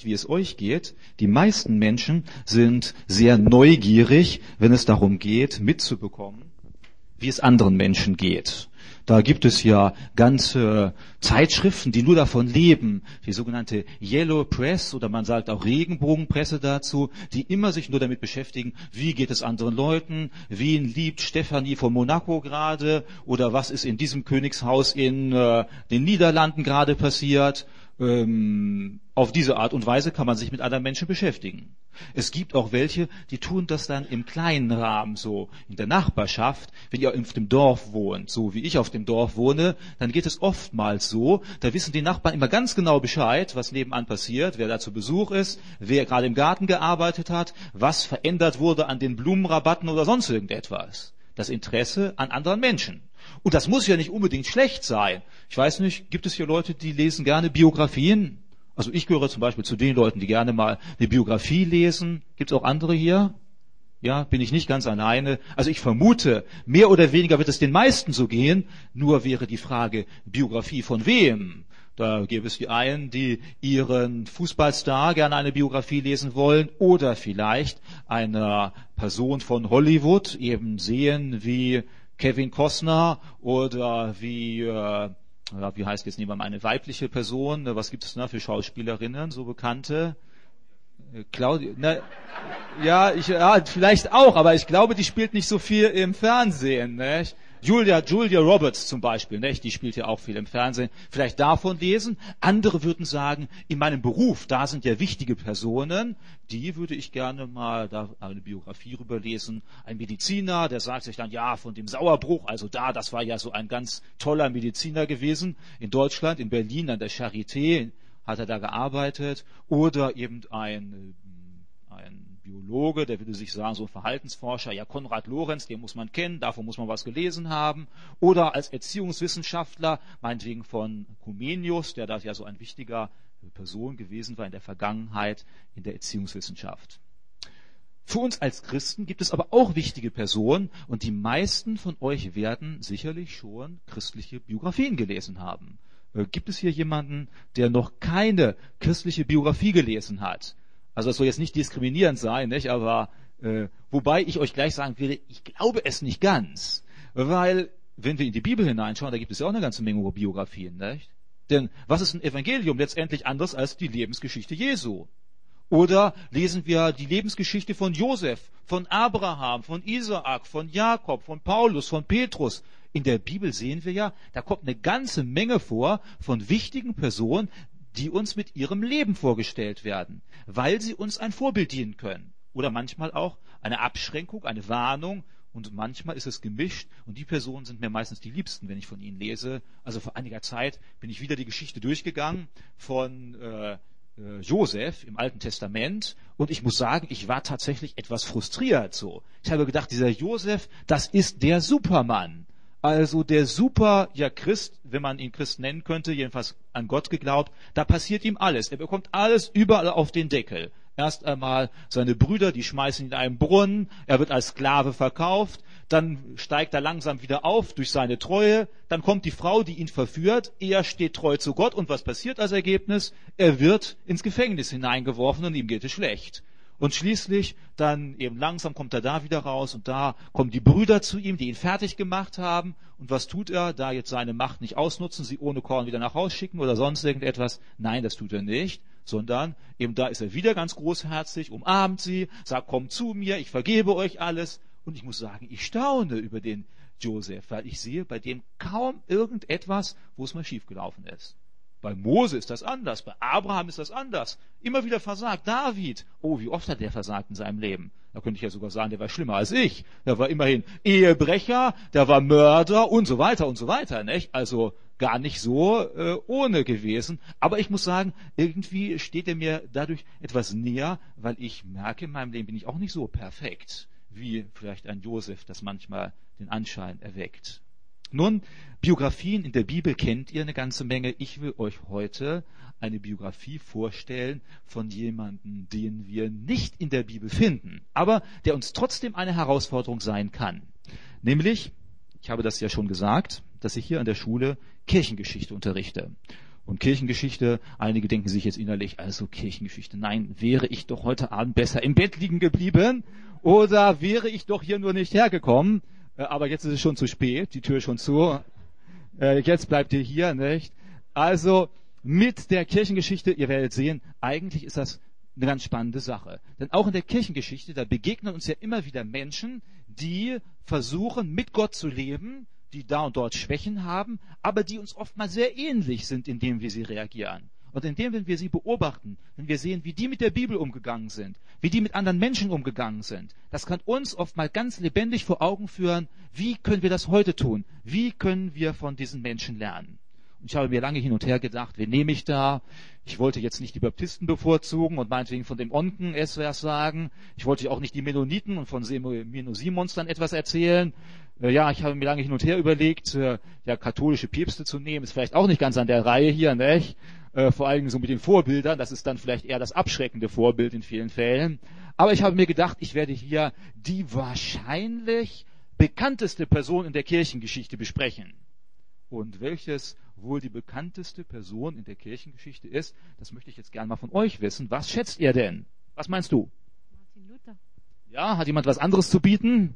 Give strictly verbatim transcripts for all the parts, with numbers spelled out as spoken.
nicht, wie es euch geht. Die meisten Menschen sind sehr neugierig, wenn es darum geht, mitzubekommen, wie es anderen Menschen geht. Da gibt es ja ganze Zeitschriften, die nur davon leben, die sogenannte Yellow Press oder man sagt auch Regenbogenpresse dazu, die immer sich nur damit beschäftigen, wie geht es anderen Leuten, wen liebt Stefanie von Monaco gerade oder was ist in diesem Königshaus in äh, den Niederlanden gerade passiert. Ähm, auf diese Art und Weise kann man sich mit anderen Menschen beschäftigen. Es gibt auch welche, die tun das dann im kleinen Rahmen, so in der Nachbarschaft. Wenn ihr auf dem Dorf wohnt, so wie ich auf dem Dorf wohne, dann geht es oftmals so, da wissen die Nachbarn immer ganz genau Bescheid, was nebenan passiert, wer da zu Besuch ist, wer gerade im Garten gearbeitet hat, was verändert wurde an den Blumenrabatten oder sonst irgendetwas. Das Interesse an anderen Menschen. Und das muss ja nicht unbedingt schlecht sein. Ich weiß nicht, gibt es hier Leute, die lesen gerne Biografien? Also ich gehöre zum Beispiel zu den Leuten, die gerne mal eine Biografie lesen. Gibt es auch andere hier? Ja, bin ich nicht ganz alleine. Also ich vermute, mehr oder weniger wird es den meisten so gehen. Nur wäre die Frage, Biografie von wem? Da gäbe es die einen, die ihren Fußballstar gerne eine Biografie lesen wollen oder vielleicht einer Person von Hollywood eben sehen wie Kevin Costner oder wie, äh, wie heißt jetzt nehmen wir mal eine weibliche Person, was gibt es da für Schauspielerinnen, so bekannte? Claudia, na, ja, ich, ja, vielleicht auch, aber ich glaube, die spielt nicht so viel im Fernsehen, nicht? Julia, Julia Roberts zum Beispiel, nicht? Die spielt ja auch viel im Fernsehen. Vielleicht davon lesen. Andere würden sagen, in meinem Beruf, da sind ja wichtige Personen, die würde ich gerne mal da eine Biografie rüberlesen. Ein Mediziner, der sagt sich dann, ja, von dem Sauerbruch, also da, das war ja so ein ganz toller Mediziner gewesen. In Deutschland, in Berlin, an der Charité hat er da gearbeitet. Oder eben ein, ein Biologe, der würde sich sagen, so ein Verhaltensforscher, ja, Konrad Lorenz, den muss man kennen, davon muss man was gelesen haben. Oder als Erziehungswissenschaftler, meinetwegen von Comenius, der da ja so ein wichtiger Person gewesen war in der Vergangenheit in der Erziehungswissenschaft. Für uns als Christen gibt es aber auch wichtige Personen und die meisten von euch werden sicherlich schon christliche Biografien gelesen haben. Gibt es hier jemanden, der noch keine christliche Biografie gelesen hat? Also das soll jetzt nicht diskriminierend sein, nicht? Aber äh, wobei ich euch gleich sagen will, ich glaube es nicht ganz. Weil, wenn wir in die Bibel hineinschauen, da gibt es ja auch eine ganze Menge Biografien, nicht? Denn was ist ein Evangelium letztendlich anderes als die Lebensgeschichte Jesu? Oder lesen wir die Lebensgeschichte von Josef, von Abraham, von Isaak, von Jakob, von Paulus, von Petrus. In der Bibel sehen wir ja, da kommt eine ganze Menge vor von wichtigen Personen, die uns mit ihrem Leben vorgestellt werden, weil sie uns ein Vorbild dienen können. Oder manchmal auch eine Abschränkung, eine Warnung und manchmal ist es gemischt und die Personen sind mir meistens die Liebsten, wenn ich von ihnen lese. Also vor einiger Zeit bin ich wieder die Geschichte durchgegangen von äh, äh, Josef im Alten Testament und ich muss sagen, ich war tatsächlich etwas frustriert so. Ich habe gedacht, dieser Josef, das ist der Supermann. Also der super, ja Christ, wenn man ihn Christ nennen könnte, jedenfalls an Gott geglaubt, da passiert ihm alles. Er bekommt alles überall auf den Deckel. Erst einmal seine Brüder, die schmeißen ihn in einen Brunnen, er wird als Sklave verkauft, dann steigt er langsam wieder auf durch seine Treue, dann kommt die Frau, die ihn verführt, er steht treu zu Gott und was passiert als Ergebnis? Er wird ins Gefängnis hineingeworfen und ihm geht es schlecht. Und schließlich, dann eben langsam kommt er da wieder raus und da kommen die Brüder zu ihm, die ihn fertig gemacht haben. Und was tut er? Da jetzt seine Macht nicht ausnutzen, sie ohne Korn wieder nach Hause schicken oder sonst irgendetwas. Nein, das tut er nicht, sondern eben da ist er wieder ganz großherzig, umarmt sie, sagt, kommt zu mir, ich vergebe euch alles. Und ich muss sagen, ich staune über den Josef, weil ich sehe bei dem kaum irgendetwas, wo es mal schiefgelaufen ist. Bei Mose ist das anders, bei Abraham ist das anders. Immer wieder versagt. David, oh, wie oft hat der versagt in seinem Leben? Da könnte ich ja sogar sagen, der war schlimmer als ich. Der war immerhin Ehebrecher, der war Mörder und so weiter und so weiter. Nicht? Also gar nicht so äh, ohne gewesen. Aber ich muss sagen, irgendwie steht er mir dadurch etwas näher, weil ich merke, in meinem Leben bin ich auch nicht so perfekt, wie vielleicht ein Josef das manchmal den Anschein erweckt. Nun, Biografien in der Bibel kennt ihr eine ganze Menge. Ich will euch heute eine Biografie vorstellen von jemandem, den wir nicht in der Bibel finden, aber der uns trotzdem eine Herausforderung sein kann. Nämlich, ich habe das ja schon gesagt, dass ich hier an der Schule Kirchengeschichte unterrichte. Und Kirchengeschichte, einige denken sich jetzt innerlich, also Kirchengeschichte, nein, wäre ich doch heute Abend besser im Bett liegen geblieben oder wäre ich doch hier nur nicht hergekommen, äh, aber jetzt ist es schon zu spät, die Tür ist schon zu, äh, jetzt bleibt ihr hier, nicht? Also mit der Kirchengeschichte, ihr werdet sehen, eigentlich ist das eine ganz spannende Sache. Denn auch in der Kirchengeschichte, da begegnen uns ja immer wieder Menschen, die versuchen, mit Gott zu leben, die da und dort Schwächen haben, aber die uns oftmals sehr ähnlich sind, indem wir sie reagieren. Und indem, wenn wir sie beobachten, wenn wir sehen, wie die mit der Bibel umgegangen sind, wie die mit anderen Menschen umgegangen sind, das kann uns oftmals ganz lebendig vor Augen führen, wie können wir das heute tun? Wie können wir von diesen Menschen lernen? Und ich habe mir lange hin und her gedacht, wen nehme ich da? Ich wollte jetzt nicht die Baptisten bevorzugen und meinetwegen von dem Onken etwas sagen. Ich wollte auch nicht die Mennoniten und von Menno Simons dann etwas erzählen. Ja, ich habe mir lange hin und her überlegt, ja, katholische Päpste zu nehmen, ist vielleicht auch nicht ganz an der Reihe hier, nicht? Vor allem so mit den Vorbildern, das ist dann vielleicht eher das abschreckende Vorbild in vielen Fällen. Aber ich habe mir gedacht, ich werde hier die wahrscheinlich bekannteste Person in der Kirchengeschichte besprechen. Und welches wohl die bekannteste Person in der Kirchengeschichte ist, das möchte ich jetzt gerne mal von euch wissen. Was schätzt ihr denn? Was meinst du? Martin Luther. Ja, hat jemand was anderes zu bieten?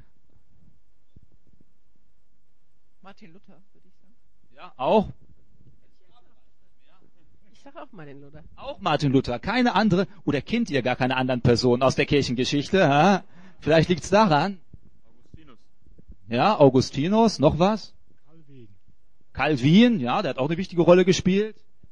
Martin Luther, würde ich sagen. Ja, auch? Ich sage auch Martin Luther. Auch Martin Luther, keine andere, oder kennt ihr gar keine anderen Personen aus der Kirchengeschichte? Ha? Vielleicht liegt's daran. Augustinus. Ja, Augustinus, noch was? Calvin. Calvin, ja, der hat auch eine wichtige Rolle gespielt.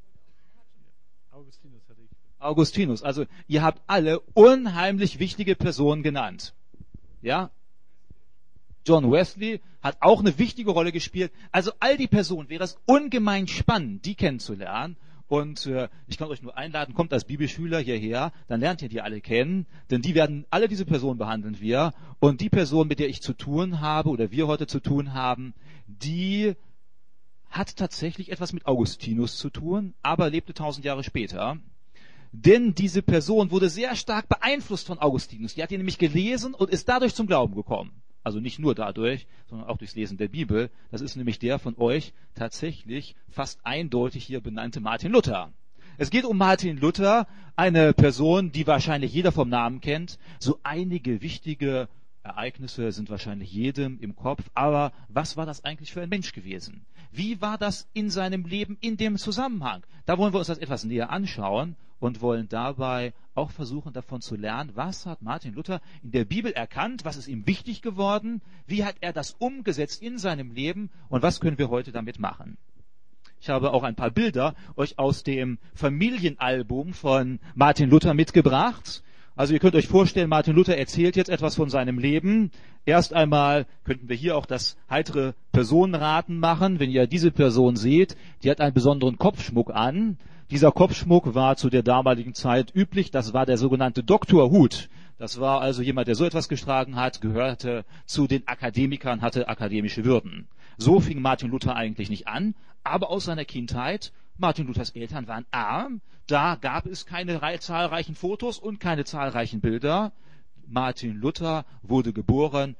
Augustinus hatte ich. Augustinus, also ihr habt alle unheimlich wichtige Personen genannt. Ja? John Wesley hat auch eine wichtige Rolle gespielt. Also all die Personen wäre es ungemein spannend, die kennenzulernen. Und äh, ich kann euch nur einladen, kommt als Bibelschüler hierher, dann lernt ihr die alle kennen, denn die werden, alle diese Personen behandeln wir. Und die Person, mit der ich zu tun habe oder wir heute zu tun haben, die hat tatsächlich etwas mit Augustinus zu tun, aber lebte tausend Jahre später. Denn diese Person wurde sehr stark beeinflusst von Augustinus. Die hat ihn nämlich gelesen und ist dadurch zum Glauben gekommen. Also nicht nur dadurch, sondern auch durchs Lesen der Bibel. Das ist nämlich der von euch tatsächlich fast eindeutig hier benannte Martin Luther. Es geht um Martin Luther, eine Person, die wahrscheinlich jeder vom Namen kennt. So einige wichtige Ereignisse sind wahrscheinlich jedem im Kopf. Aber was war das eigentlich für ein Mensch gewesen? Wie war das in seinem Leben in dem Zusammenhang? Da wollen wir uns das etwas näher anschauen und wollen dabei auch versuchen, davon zu lernen, was hat Martin Luther in der Bibel erkannt, was ist ihm wichtig geworden, wie hat er das umgesetzt in seinem Leben und was können wir heute damit machen. Ich habe auch ein paar Bilder euch aus dem Familienalbum von Martin Luther mitgebracht. Also ihr könnt euch vorstellen, Martin Luther erzählt jetzt etwas von seinem Leben. Erst einmal könnten wir hier auch das heitere Personenraten machen. Wenn ihr diese Person seht, die hat einen besonderen Kopfschmuck an. Dieser Kopfschmuck war zu der damaligen Zeit üblich. Das war der sogenannte Doktorhut. Das war also jemand, der so etwas getragen hat, gehörte zu den Akademikern, hatte akademische Würden. So fing Martin Luther eigentlich nicht an, aber aus seiner Kindheit, Martin Luthers Eltern waren arm, da gab es keine zahlreichen Fotos und keine zahlreichen Bilder. Martin Luther wurde geboren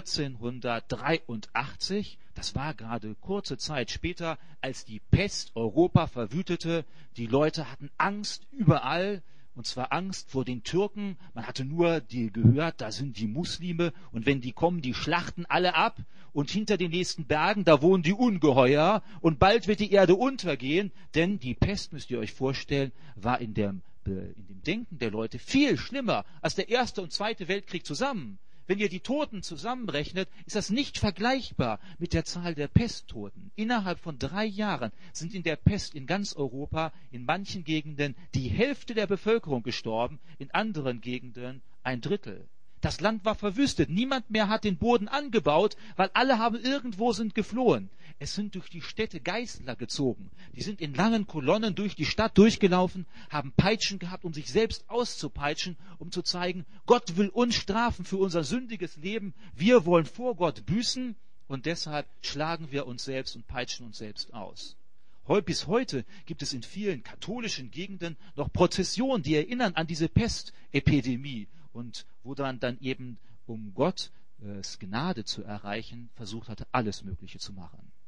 vierzehnhundertdreiundachtzig. Das war gerade kurze Zeit später, als die Pest Europa verwütete. Die Leute hatten Angst überall. Und zwar Angst vor den Türken. Man hatte nur die gehört, da sind die Muslime. Und wenn die kommen, die schlachten alle ab. Und hinter den nächsten Bergen, da wohnen die Ungeheuer. Und bald wird die Erde untergehen. Denn die Pest, müsst ihr euch vorstellen, war in dem, in dem Denken der Leute viel schlimmer als der Erste und Zweite Weltkrieg zusammen. Wenn ihr die Toten zusammenrechnet, ist das nicht vergleichbar mit der Zahl der Pesttoten. Innerhalb von drei Jahren sind in der Pest in ganz Europa in manchen Gegenden die Hälfte der Bevölkerung gestorben, in anderen Gegenden ein Drittel. Das Land war verwüstet. Niemand mehr hat den Boden angebaut, weil alle haben irgendwo sind geflohen. Es sind durch die Städte Geißler gezogen. Die sind in langen Kolonnen durch die Stadt durchgelaufen, haben Peitschen gehabt, um sich selbst auszupeitschen, um zu zeigen, Gott will uns strafen für unser sündiges Leben. Wir wollen vor Gott büßen und deshalb schlagen wir uns selbst und peitschen uns selbst aus. Bis heute gibt es in vielen katholischen Gegenden noch Prozessionen, die erinnern an diese Pestepidemie und wo dann, dann eben, um Gottes Gnade zu erreichen, versucht hatte, alles Mögliche zu machen.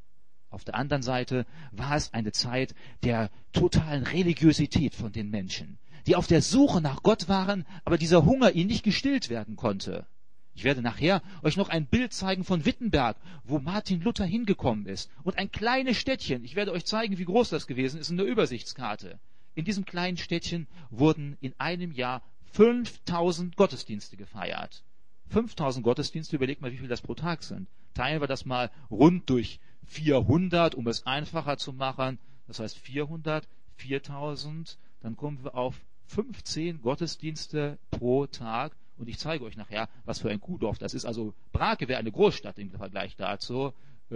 Auf der anderen Seite war es eine Zeit der totalen Religiosität von den Menschen, die auf der Suche nach Gott waren, aber dieser Hunger ihnen nicht gestillt werden konnte. Ich werde nachher euch noch ein Bild zeigen von Wittenberg, wo Martin Luther hingekommen ist. Und ein kleines Städtchen, ich werde euch zeigen, wie groß das gewesen ist, in der Übersichtskarte. In diesem kleinen Städtchen wurden in einem Jahr fünftausend Gottesdienste gefeiert. fünftausend Gottesdienste, überlegt mal, wie viel das pro Tag sind. Teilen wir das mal rund durch vierhundert, um es einfacher zu machen. Das heißt vierhundert, viertausend, dann kommen wir auf fünfzehn Gottesdienste pro Tag. Und ich zeige euch nachher, was für ein Kuhdorf das ist. Also Brake wäre eine Großstadt im Vergleich dazu.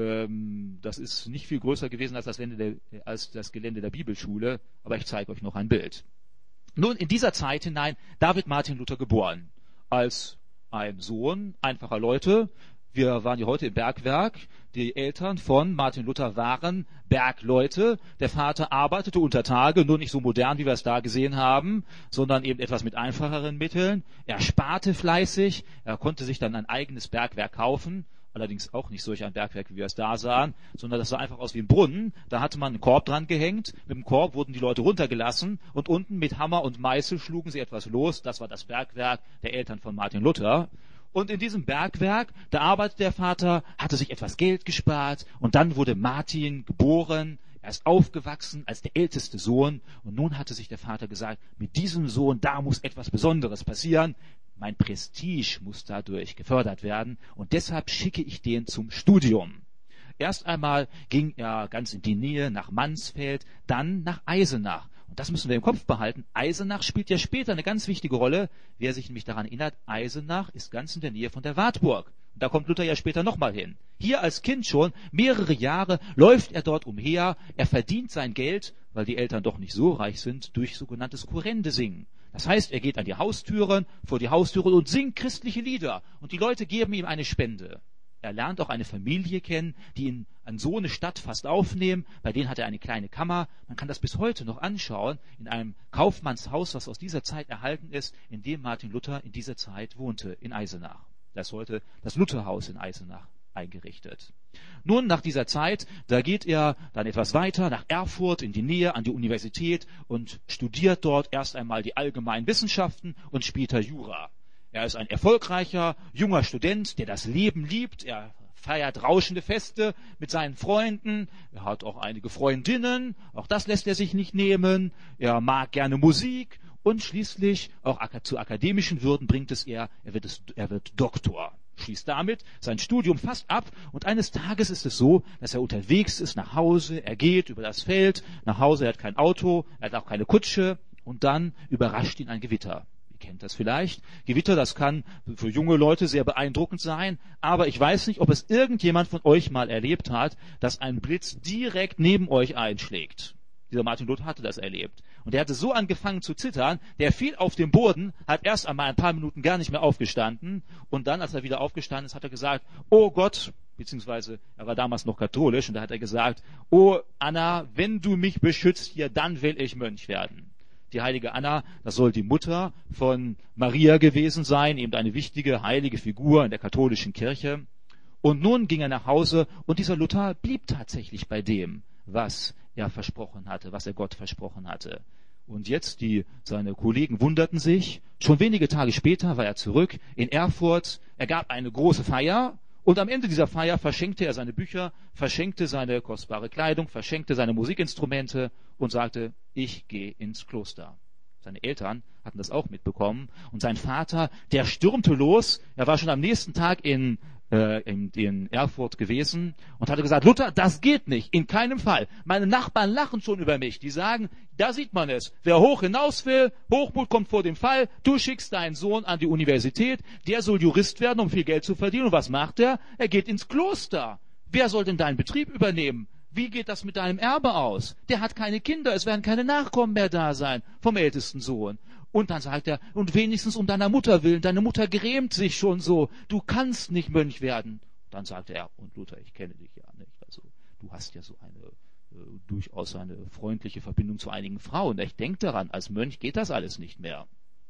Ähm, das ist nicht viel größer gewesen als das, der, als das Gelände der Bibelschule. Aber ich zeige euch noch ein Bild. Nun, in dieser Zeit hinein, da wird Martin Luther geboren. Als ein Sohn einfacher Leute. Wir waren ja heute im Bergwerk. Die Eltern von Martin Luther waren Bergleute. Der Vater arbeitete unter Tage, nur nicht so modern, wie wir es da gesehen haben, sondern eben etwas mit einfacheren Mitteln. Er sparte fleißig. Er konnte sich dann ein eigenes Bergwerk kaufen. Allerdings auch nicht solch ein Bergwerk, wie wir es da sahen, sondern das sah einfach aus wie ein Brunnen. Da hatte man einen Korb dran gehängt. Mit dem Korb wurden die Leute runtergelassen und unten mit Hammer und Meißel schlugen sie etwas los. Das war das Bergwerk der Eltern von Martin Luther. Und in diesem Bergwerk, da arbeitet der Vater, hatte sich etwas Geld gespart und dann wurde Martin geboren. Er ist aufgewachsen als der älteste Sohn und nun hatte sich der Vater gesagt, mit diesem Sohn, da muss etwas Besonderes passieren. Mein Prestige muss dadurch gefördert werden und deshalb schicke ich den zum Studium. Erst einmal ging er ganz in die Nähe nach Mansfeld, dann nach Eisenach. Und das müssen wir im Kopf behalten. Eisenach spielt ja später eine ganz wichtige Rolle. Wer sich nämlich daran erinnert, Eisenach ist ganz in der Nähe von der Wartburg. Und da kommt Luther ja später nochmal hin. Hier als Kind schon, mehrere Jahre, läuft er dort umher. Er verdient sein Geld, weil die Eltern doch nicht so reich sind, durch sogenanntes Kurrende-Singen. Das heißt, er geht an die Haustüren, vor die Haustüren und singt christliche Lieder. Und die Leute geben ihm eine Spende. Er lernt auch eine Familie kennen, die ihn an so eine Stadt fast aufnehmen. Bei denen hat er eine kleine Kammer. Man kann das bis heute noch anschauen in einem Kaufmannshaus, was aus dieser Zeit erhalten ist, in dem Martin Luther in dieser Zeit wohnte, in Eisenach. Das ist heute das Lutherhaus in Eisenach eingerichtet. Nun, nach dieser Zeit, da geht er dann etwas weiter nach Erfurt in die Nähe an die Universität und studiert dort erst einmal die allgemeinen Wissenschaften und später Jura. Er ist ein erfolgreicher, junger Student, der das Leben liebt. Er feiert rauschende Feste mit seinen Freunden. Er hat auch einige Freundinnen. Auch das lässt er sich nicht nehmen. Er mag gerne Musik. Und schließlich, auch zu akademischen Würden bringt es er, er wird, es, er wird Doktor. Schließt damit sein Studium fast ab. Und eines Tages ist es so, dass er unterwegs ist nach Hause. Er geht über das Feld nach Hause. Er hat kein Auto, er hat auch keine Kutsche. Und dann überrascht ihn ein Gewitter. Kennt das vielleicht? Gewitter, das kann für junge Leute sehr beeindruckend sein, aber ich weiß nicht, ob es irgendjemand von euch mal erlebt hat, dass ein Blitz direkt neben euch einschlägt. Dieser Martin Luther hatte das erlebt. Und er hatte so angefangen zu zittern, der fiel auf den Boden, hat erst einmal ein paar Minuten gar nicht mehr aufgestanden und dann, als er wieder aufgestanden ist, hat er gesagt, oh Gott, beziehungsweise er war damals noch katholisch und da hat er gesagt, oh Anna, wenn du mich beschützt hier, dann will ich Mönch werden. Die heilige Anna, das soll die Mutter von Maria gewesen sein, eben eine wichtige heilige Figur in der katholischen Kirche. Und nun ging er nach Hause und dieser Luther blieb tatsächlich bei dem, was er versprochen hatte, was er Gott versprochen hatte. Und jetzt, die, seine Kollegen wunderten sich. Schon wenige Tage später war er zurück in Erfurt. Er gab eine große Feier. Und am Ende dieser Feier verschenkte er seine Bücher, verschenkte seine kostbare Kleidung, verschenkte seine Musikinstrumente und sagte, ich gehe ins Kloster. Seine Eltern hatten das auch mitbekommen. Und sein Vater, der stürmte los. Er war schon am nächsten Tag in, äh, in, in Erfurt gewesen und hatte gesagt, Luther, das geht nicht, in keinem Fall. Meine Nachbarn lachen schon über mich. Die sagen, da sieht man es. Wer hoch hinaus will, Hochmut kommt vor dem Fall. Du schickst deinen Sohn an die Universität. Der soll Jurist werden, um viel Geld zu verdienen. Und was macht er? Er geht ins Kloster. Wer soll denn deinen Betrieb übernehmen? Wie geht das mit deinem Erbe aus? Der hat keine Kinder, es werden keine Nachkommen mehr da sein vom ältesten Sohn. Und dann sagt er, und wenigstens um deiner Mutter willen, deine Mutter grämt sich schon so, du kannst nicht Mönch werden. Dann sagte er, und Luther, ich kenne dich ja nicht, also du hast ja so eine, äh, durchaus eine freundliche Verbindung zu einigen Frauen. Ich denke daran, als Mönch geht das alles nicht mehr.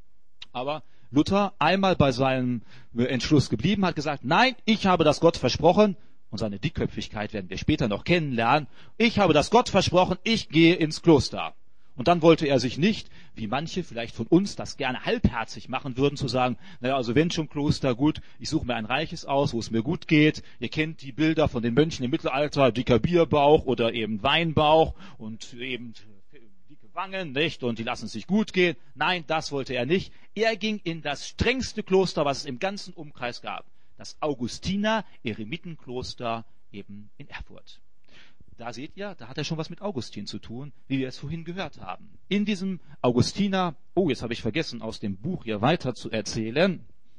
Aber Luther, einmal bei seinem Entschluss geblieben, hat gesagt, nein, ich habe das Gott versprochen, und seine Dickköpfigkeit werden wir später noch kennenlernen. Ich habe das Gott versprochen, ich gehe ins Kloster. Und dann wollte er sich nicht, wie manche vielleicht von uns das gerne halbherzig machen würden, zu sagen, naja, also wenn schon Kloster, gut, ich suche mir ein reiches aus, wo es mir gut geht. Ihr kennt die Bilder von den Mönchen im Mittelalter, dicker Bierbauch oder eben Weinbauch und eben dicke Wangen, nicht? Und die lassen es sich gut gehen. Nein, das wollte er nicht. Er ging in das strengste Kloster, was es im ganzen Umkreis gab. Das Augustiner-Eremitenkloster eben in Erfurt. Da seht ihr, da hat er schon was mit Augustin zu tun, wie wir es vorhin gehört haben. In diesem Augustiner, oh, jetzt habe ich vergessen, aus dem Buch hier weiter zu erzählen,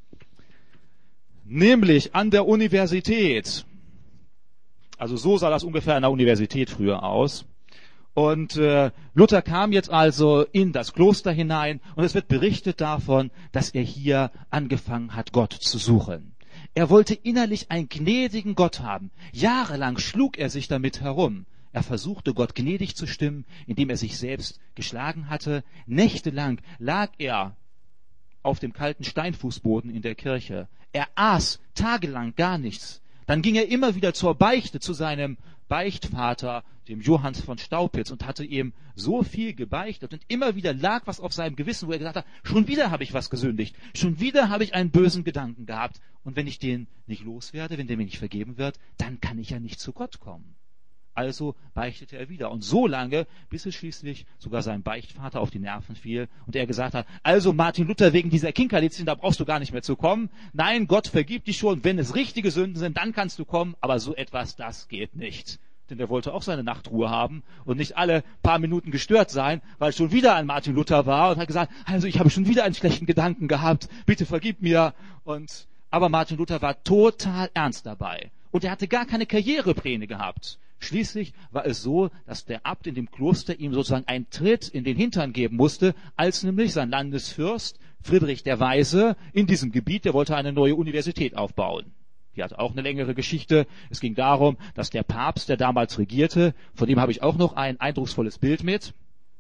nämlich an der Universität. Also so sah das ungefähr an der Universität früher aus. Und äh, Luther kam jetzt also in das Kloster hinein und es wird berichtet davon, dass er hier angefangen hat, Gott zu suchen. Er wollte innerlich einen gnädigen Gott haben. Jahrelang schlug er sich damit herum. Er versuchte, Gott gnädig zu stimmen, indem er sich selbst geschlagen hatte. Nächtelang lag er auf dem kalten Steinfußboden in der Kirche. Er aß tagelang gar nichts. Dann ging er immer wieder zur Beichte zu seinem Beichtvater, dem Johann von Staupitz, und hatte ihm so viel gebeichtet. Und immer wieder lag was auf seinem Gewissen, wo er gesagt hat, schon wieder habe ich was gesündigt. Schon wieder habe ich einen bösen Gedanken gehabt. Und wenn ich den nicht loswerde, wenn der mir nicht vergeben wird, dann kann ich ja nicht zu Gott kommen. Also beichtete er wieder. Und so lange, bis es schließlich sogar seinem Beichtvater auf die Nerven fiel und er gesagt hat, also Martin Luther, wegen dieser Kinkerlitzchen, da brauchst du gar nicht mehr zu kommen. Nein, Gott vergibt dich schon. Wenn es richtige Sünden sind, dann kannst du kommen. Aber so etwas, das geht nicht. Denn er wollte auch seine Nachtruhe haben und nicht alle paar Minuten gestört sein, weil schon wieder ein Martin Luther war und hat gesagt, also ich habe schon wieder einen schlechten Gedanken gehabt. Bitte vergib mir. Und, aber Martin Luther war total ernst dabei. Und er hatte gar keine Karrierepläne gehabt. Schließlich war es so, dass der Abt in dem Kloster ihm sozusagen einen Tritt in den Hintern geben musste, als nämlich sein Landesfürst Friedrich der Weise in diesem Gebiet, der wollte eine neue Universität aufbauen. Die hat auch eine längere Geschichte. Es ging darum, dass der Papst, der damals regierte, von dem habe ich auch noch ein eindrucksvolles Bild mit.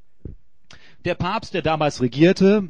Der Papst, der damals regierte,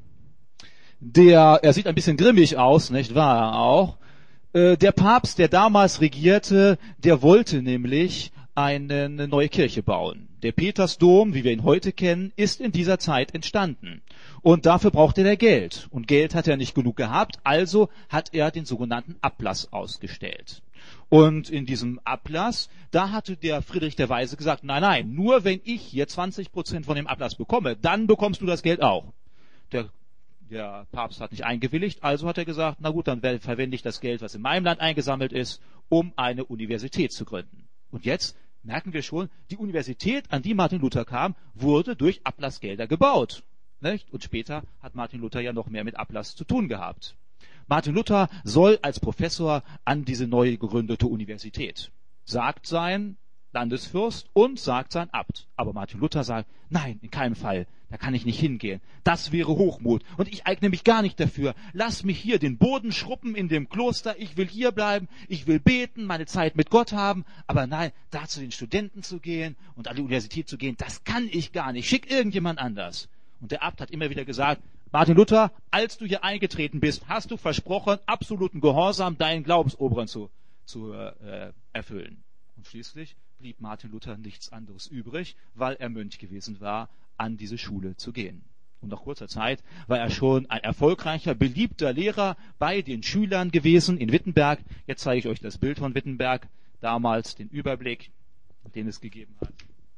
der, er sieht ein bisschen grimmig aus, nicht wahr auch? Der Papst, der damals regierte, der wollte nämlich eine neue Kirche bauen. Der Petersdom, wie wir ihn heute kennen, ist in dieser Zeit entstanden. Und dafür brauchte er Geld. Und Geld hat er nicht genug gehabt, also hat er den sogenannten Ablass ausgestellt. Und in diesem Ablass, da hatte der Friedrich der Weise gesagt, nein, nein, nur wenn ich hier zwanzig Prozent von dem Ablass bekomme, dann bekommst du das Geld auch. Der Der Papst hat nicht eingewilligt, also hat er gesagt, na gut, dann verwende ich das Geld, was in meinem Land eingesammelt ist, um eine Universität zu gründen. Und jetzt merken wir schon, die Universität, an die Martin Luther kam, wurde durch Ablassgelder gebaut. Nicht? Und später hat Martin Luther ja noch mehr mit Ablass zu tun gehabt. Martin Luther soll als Professor an diese neu gegründete Universität, sagt sein Landesfürst und sagt sein Abt. Aber Martin Luther sagt, nein, in keinem Fall, da kann ich nicht hingehen. Das wäre Hochmut und ich eigne mich gar nicht dafür. Lass mich hier den Boden schruppen in dem Kloster, ich will hier bleiben, ich will beten, meine Zeit mit Gott haben, aber nein, da zu den Studenten zu gehen und an die Universität zu gehen, das kann ich gar nicht. Schick irgendjemand anders. Und der Abt hat immer wieder gesagt, Martin Luther, als du hier eingetreten bist, hast du versprochen, absoluten Gehorsam deinen Glaubensoberen zu, zu äh, erfüllen. Und schließlich blieb Martin Luther nichts anderes übrig, weil er Mönch gewesen war, an diese Schule zu gehen. Und nach kurzer Zeit war er schon ein erfolgreicher, beliebter Lehrer bei den Schülern gewesen in Wittenberg. Jetzt zeige ich euch das Bild von Wittenberg, damals den Überblick, den es gegeben hat.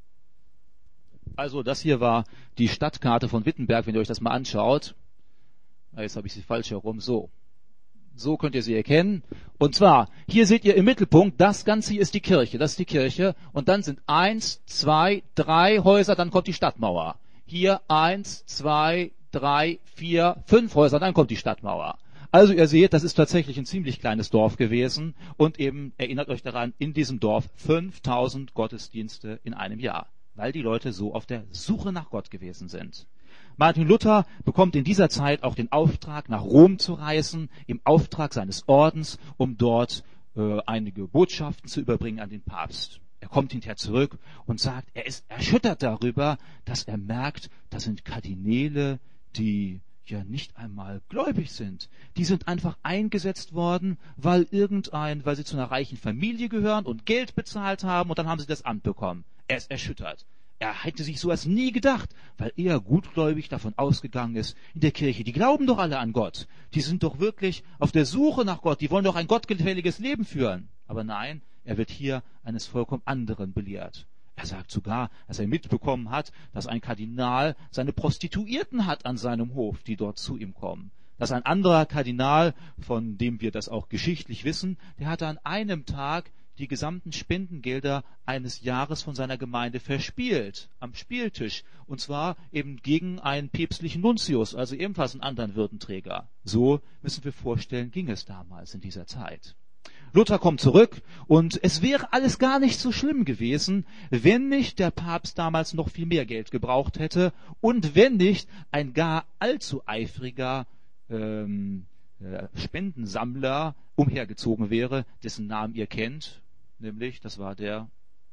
Also das hier war die Stadtkarte von Wittenberg, wenn ihr euch das mal anschaut. Jetzt habe ich sie falsch herum, so. So könnt ihr sie erkennen. Und zwar, hier seht ihr im Mittelpunkt, das Ganze hier ist die Kirche. Das ist die Kirche. Und dann sind eins, zwei, drei Häuser, dann kommt die Stadtmauer. Hier eins, zwei, drei, vier, fünf Häuser, dann kommt die Stadtmauer. Also ihr seht, das ist tatsächlich ein ziemlich kleines Dorf gewesen. Und eben, erinnert euch daran, in diesem Dorf fünftausend Gottesdienste in einem Jahr. Weil die Leute so auf der Suche nach Gott gewesen sind. Martin Luther bekommt in dieser Zeit auch den Auftrag, nach Rom zu reisen, im Auftrag seines Ordens, um dort äh, einige Botschaften zu überbringen an den Papst. Er kommt hinterher zurück und sagt, er ist erschüttert darüber, dass er merkt, das sind Kardinäle, die ja nicht einmal gläubig sind. Die sind einfach eingesetzt worden, weil irgendein, weil sie zu einer reichen Familie gehören und Geld bezahlt haben und dann haben sie das Amt bekommen. Er ist erschüttert. Er hätte sich sowas nie gedacht, weil er gutgläubig davon ausgegangen ist, in der Kirche, die glauben doch alle an Gott. Die sind doch wirklich auf der Suche nach Gott. Die wollen doch ein gottgefälliges Leben führen. Aber nein, er wird hier eines vollkommen anderen belehrt. Er sagt sogar, dass er mitbekommen hat, dass ein Kardinal seine Prostituierten hat an seinem Hof, die dort zu ihm kommen. Dass ein anderer Kardinal, von dem wir das auch geschichtlich wissen, der hatte an einem Tag die gesamten Spendengelder eines Jahres von seiner Gemeinde verspielt, am Spieltisch. Und zwar eben gegen einen päpstlichen Nuntius, also ebenfalls einen anderen Würdenträger. So, müssen wir vorstellen, ging es damals in dieser Zeit. Luther kommt zurück und es wäre alles gar nicht so schlimm gewesen, wenn nicht der Papst damals noch viel mehr Geld gebraucht hätte und wenn nicht ein gar allzu eifriger ähm, äh, Spendensammler umhergezogen wäre, dessen Namen ihr kennt, nämlich, das war der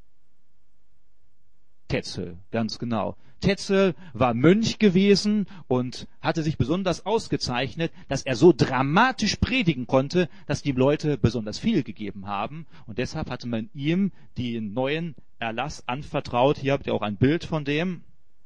Tetzel, ganz genau. Tetzel war Mönch gewesen und hatte sich besonders ausgezeichnet, dass er so dramatisch predigen konnte, dass die Leute besonders viel gegeben haben. Und deshalb hatte man ihm den neuen Erlass anvertraut. Hier habt ihr auch ein Bild von dem.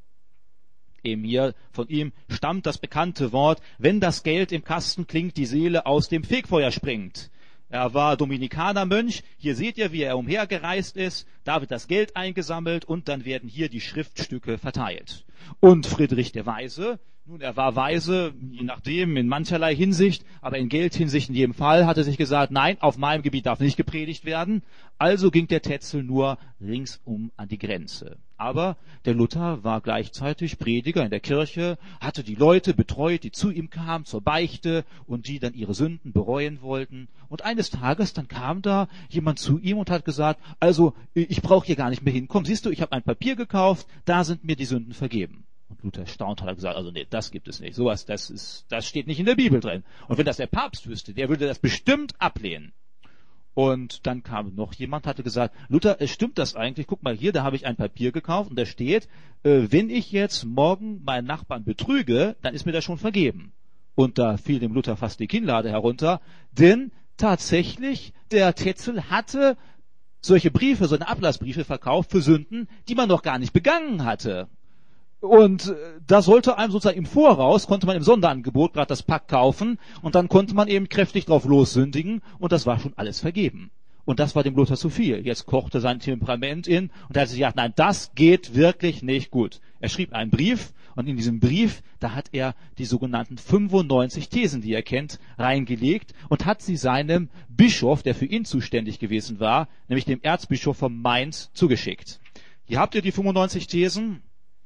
Eben hier von ihm stammt das bekannte Wort, wenn das Geld im Kasten klingt, die Seele aus dem Fegfeuer springt. Er war Dominikanermönch. Hier seht ihr, wie er umhergereist ist. Da wird das Geld eingesammelt und dann werden hier die Schriftstücke verteilt. Und Friedrich der Weise, nun, er war weise, je nachdem, in mancherlei Hinsicht, aber in Geldhinsicht in jedem Fall, hatte sich gesagt, nein, auf meinem Gebiet darf nicht gepredigt werden. Also ging der Tetzel nur ringsum an die Grenze. Aber der Luther war gleichzeitig Prediger in der Kirche, hatte die Leute betreut, die zu ihm kamen zur Beichte und die dann ihre Sünden bereuen wollten. Und eines Tages, dann kam da jemand zu ihm und hat gesagt, also ich brauche hier gar nicht mehr hinkommen. Siehst du, ich habe ein Papier gekauft, da sind mir die Sünden vergeben. Und Luther staunt, hat er gesagt, also nee, das gibt es nicht. Sowas, das ist, das steht nicht in der Bibel drin. Und wenn das der Papst wüsste, der würde das bestimmt ablehnen. Und dann kam noch jemand, hatte gesagt, Luther, stimmt das eigentlich? Guck mal hier, da habe ich ein Papier gekauft und da steht, äh, wenn ich jetzt morgen meinen Nachbarn betrüge, dann ist mir das schon vergeben. Und da fiel dem Luther fast die Kinnlade herunter, denn tatsächlich, der Tetzel hatte solche Briefe, so eine Ablassbriefe verkauft für Sünden, die man noch gar nicht begangen hatte. Und da sollte einem sozusagen im Voraus, konnte man im Sonderangebot gerade das Pack kaufen und dann konnte man eben kräftig drauf lossündigen und das war schon alles vergeben. Und das war dem Luther zu viel. Jetzt kochte sein Temperament in und er hat sich gedacht, nein, das geht wirklich nicht gut. Er schrieb einen Brief und in diesem Brief, da hat er die sogenannten fünfundneunzig Thesen, die er kennt, reingelegt und hat sie seinem Bischof, der für ihn zuständig gewesen war, nämlich dem Erzbischof von Mainz, zugeschickt. Hier habt ihr die fünfundneunzig Thesen.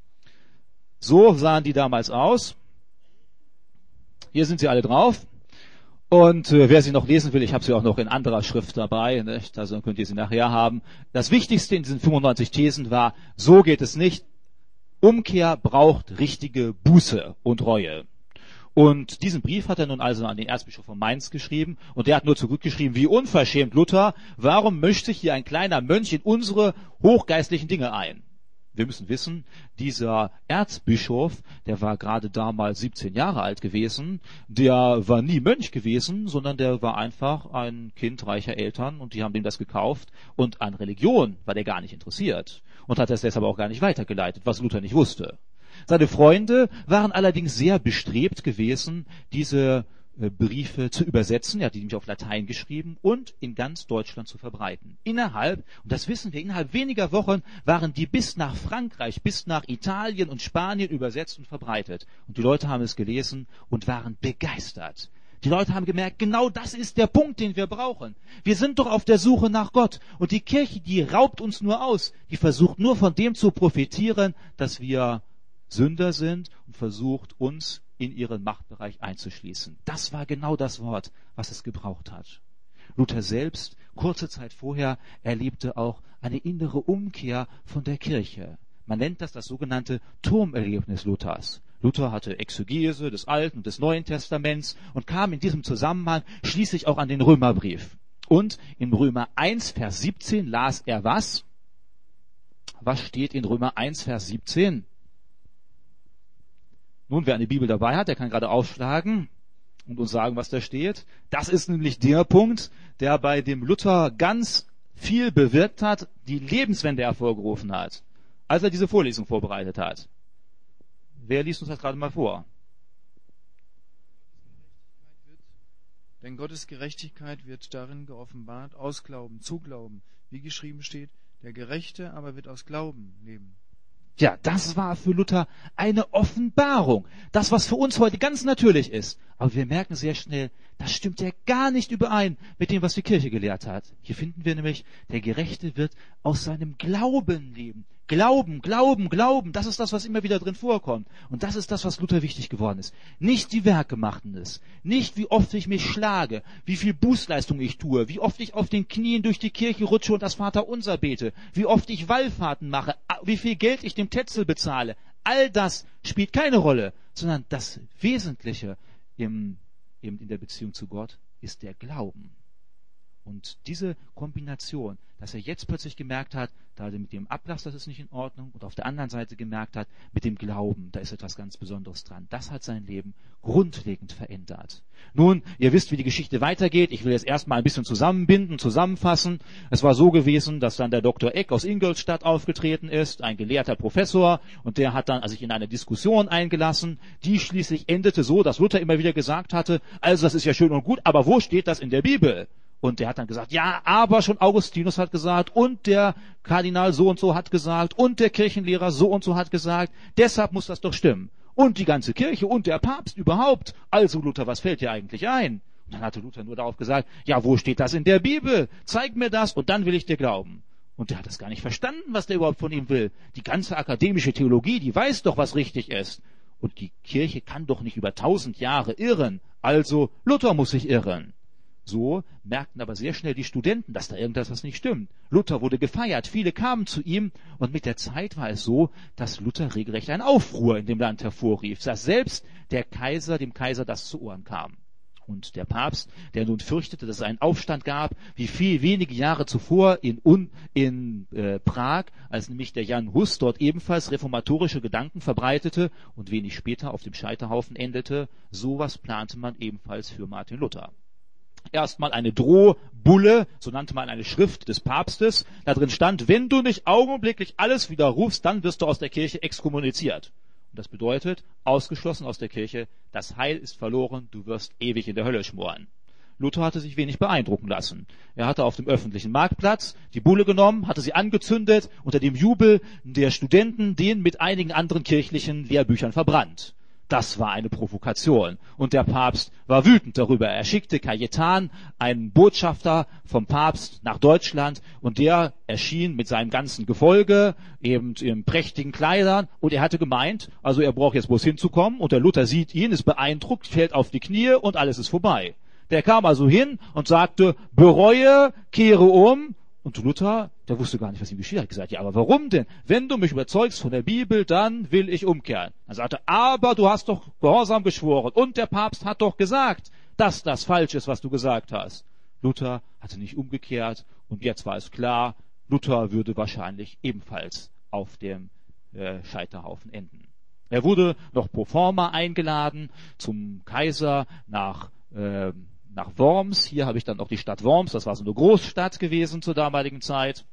So sahen die damals aus. Hier sind sie alle drauf. Und äh, wer sie noch lesen will, ich habe sie auch noch in anderer Schrift dabei, nicht? Also könnt ihr sie nachher haben. Das Wichtigste in diesen fünfundneunzig Thesen war, so geht es nicht. Umkehr braucht richtige Buße und Reue. Und diesen Brief hat er nun also an den Erzbischof von Mainz geschrieben und der hat nur zurückgeschrieben, wie unverschämt Luther, warum mischt sich hier ein kleiner Mönch in unsere hochgeistlichen Dinge ein? Wir müssen wissen, dieser Erzbischof, der war gerade damals siebzehn Jahre alt gewesen, der war nie Mönch gewesen, sondern der war einfach ein Kind reicher Eltern und die haben ihm das gekauft und an Religion war der gar nicht interessiert und hat das deshalb auch gar nicht weitergeleitet, was Luther nicht wusste. Seine Freunde waren allerdings sehr bestrebt gewesen, diese Briefe zu übersetzen, er hat die nämlich auf Latein geschrieben und in ganz Deutschland zu verbreiten. Innerhalb, und das wissen wir, innerhalb weniger Wochen waren die bis nach Frankreich, bis nach Italien und Spanien übersetzt und verbreitet. Und die Leute haben es gelesen und waren begeistert. Die Leute haben gemerkt, genau das ist der Punkt, den wir brauchen. Wir sind doch auf der Suche nach Gott. Und die Kirche, die raubt uns nur aus. Die versucht nur von dem zu profitieren, dass wir Sünder sind und versucht uns in ihren Machtbereich einzuschließen. Das war genau das Wort, was es gebraucht hat. Luther selbst, kurze Zeit vorher, erlebte auch eine innere Umkehr von der Kirche. Man nennt das das sogenannte Turmerlebnis Luthers. Luther hatte Exegese des Alten und des Neuen Testaments und kam in diesem Zusammenhang schließlich auch an den Römerbrief. Und in Römer eins, Vers siebzehn las er was? Was steht in Römer eins, Vers siebzehn? Nun, wer eine Bibel dabei hat, der kann gerade aufschlagen und uns sagen, was da steht. Das ist nämlich der Punkt, der bei dem Luther ganz viel bewirkt hat, die Lebenswende hervorgerufen hat, als er diese Vorlesung vorbereitet hat. Wer liest uns das gerade mal vor? Denn Gottes Gerechtigkeit wird darin geoffenbart, aus Glauben, zu Glauben, wie geschrieben steht, der Gerechte aber wird aus Glauben leben. Ja, das war für Luther eine Offenbarung. Das, was für uns heute ganz natürlich ist. Aber wir merken sehr schnell, das stimmt ja gar nicht überein mit dem, was die Kirche gelehrt hat. Hier finden wir nämlich, der Gerechte wird aus seinem Glauben leben. Glauben, Glauben, Glauben, das ist das, was immer wieder drin vorkommt. Und das ist das, was Luther wichtig geworden ist. Nicht die Werke machten es. Nicht, wie oft ich mich schlage, wie viel Bußleistung ich tue, wie oft ich auf den Knien durch die Kirche rutsche und das Vaterunser bete, wie oft ich Wallfahrten mache, wie viel Geld ich dem Tetzel bezahle. All das spielt keine Rolle, sondern das Wesentliche im, eben in der Beziehung zu Gott ist der Glauben. Und diese Kombination, dass er jetzt plötzlich gemerkt hat, da mit dem Ablass, das ist nicht in Ordnung, und auf der anderen Seite gemerkt hat, mit dem Glauben, da ist etwas ganz Besonderes dran. Das hat sein Leben grundlegend verändert. Nun, ihr wisst, wie die Geschichte weitergeht. Ich will jetzt erstmal ein bisschen zusammenbinden, zusammenfassen. Es war so gewesen, dass dann der Doktor Eck aus Ingolstadt aufgetreten ist, ein gelehrter Professor, und der hat dann sich in eine Diskussion eingelassen, die schließlich endete so, dass Luther immer wieder gesagt hatte, also das ist ja schön und gut, aber wo steht das in der Bibel? Und der hat dann gesagt, ja, aber schon Augustinus hat gesagt und der Kardinal so und so hat gesagt und der Kirchenlehrer so und so hat gesagt, deshalb muss das doch stimmen. Und die ganze Kirche und der Papst überhaupt. Also Luther, was fällt dir eigentlich ein? Und dann hatte Luther nur darauf gesagt, ja, wo steht das in der Bibel? Zeig mir das und dann will ich dir glauben. Und der hat das gar nicht verstanden, was der überhaupt von ihm will. Die ganze akademische Theologie, die weiß doch, was richtig ist. Und die Kirche kann doch nicht über tausend Jahre irren. Also Luther muss sich irren. So merkten aber sehr schnell die Studenten, dass da irgendetwas nicht stimmt. Luther wurde gefeiert, viele kamen zu ihm und mit der Zeit war es so, dass Luther regelrecht einen Aufruhr in dem Land hervorrief, dass selbst der Kaiser, dem Kaiser das zu Ohren kam. Und der Papst, der nun fürchtete, dass es einen Aufstand gab, wie viel wenige Jahre zuvor in, Un, in äh, Prag, als nämlich der Jan Hus dort ebenfalls reformatorische Gedanken verbreitete und wenig später auf dem Scheiterhaufen endete, sowas plante man ebenfalls für Martin Luther. Erstmal eine Drohbulle, so nannte man eine Schrift des Papstes. Da drin stand, wenn du nicht augenblicklich alles widerrufst, dann wirst du aus der Kirche exkommuniziert. Und das bedeutet, ausgeschlossen aus der Kirche, das Heil ist verloren, du wirst ewig in der Hölle schmoren. Luther hatte sich wenig beeindrucken lassen. Er hatte auf dem öffentlichen Marktplatz die Bulle genommen, hatte sie angezündet, unter dem Jubel der Studenten den mit einigen anderen kirchlichen Lehrbüchern verbrannt. Das war eine Provokation. Und der Papst war wütend darüber. Er schickte Cajetan, einen Botschafter vom Papst, nach Deutschland und der erschien mit seinem ganzen Gefolge, eben in prächtigen Kleidern und er hatte gemeint, also er braucht jetzt bloß hinzukommen und der Luther sieht ihn, ist beeindruckt, fällt auf die Knie und alles ist vorbei. Der kam also hin und sagte, bereue, kehre um. Und Luther, der wusste gar nicht, was ihm geschieht, hat gesagt, ja, aber warum denn? Wenn du mich überzeugst von der Bibel, dann will ich umkehren. Er sagte, aber du hast doch Gehorsam geschworen und der Papst hat doch gesagt, dass das falsch ist, was du gesagt hast. Luther hatte nicht umgekehrt und jetzt war es klar, Luther würde wahrscheinlich ebenfalls auf dem äh, Scheiterhaufen enden. Er wurde noch pro forma eingeladen zum Kaiser nach äh, nach Worms. Hier habe ich dann auch die Stadt Worms, das war so eine Großstadt gewesen zur damaligen Zeit.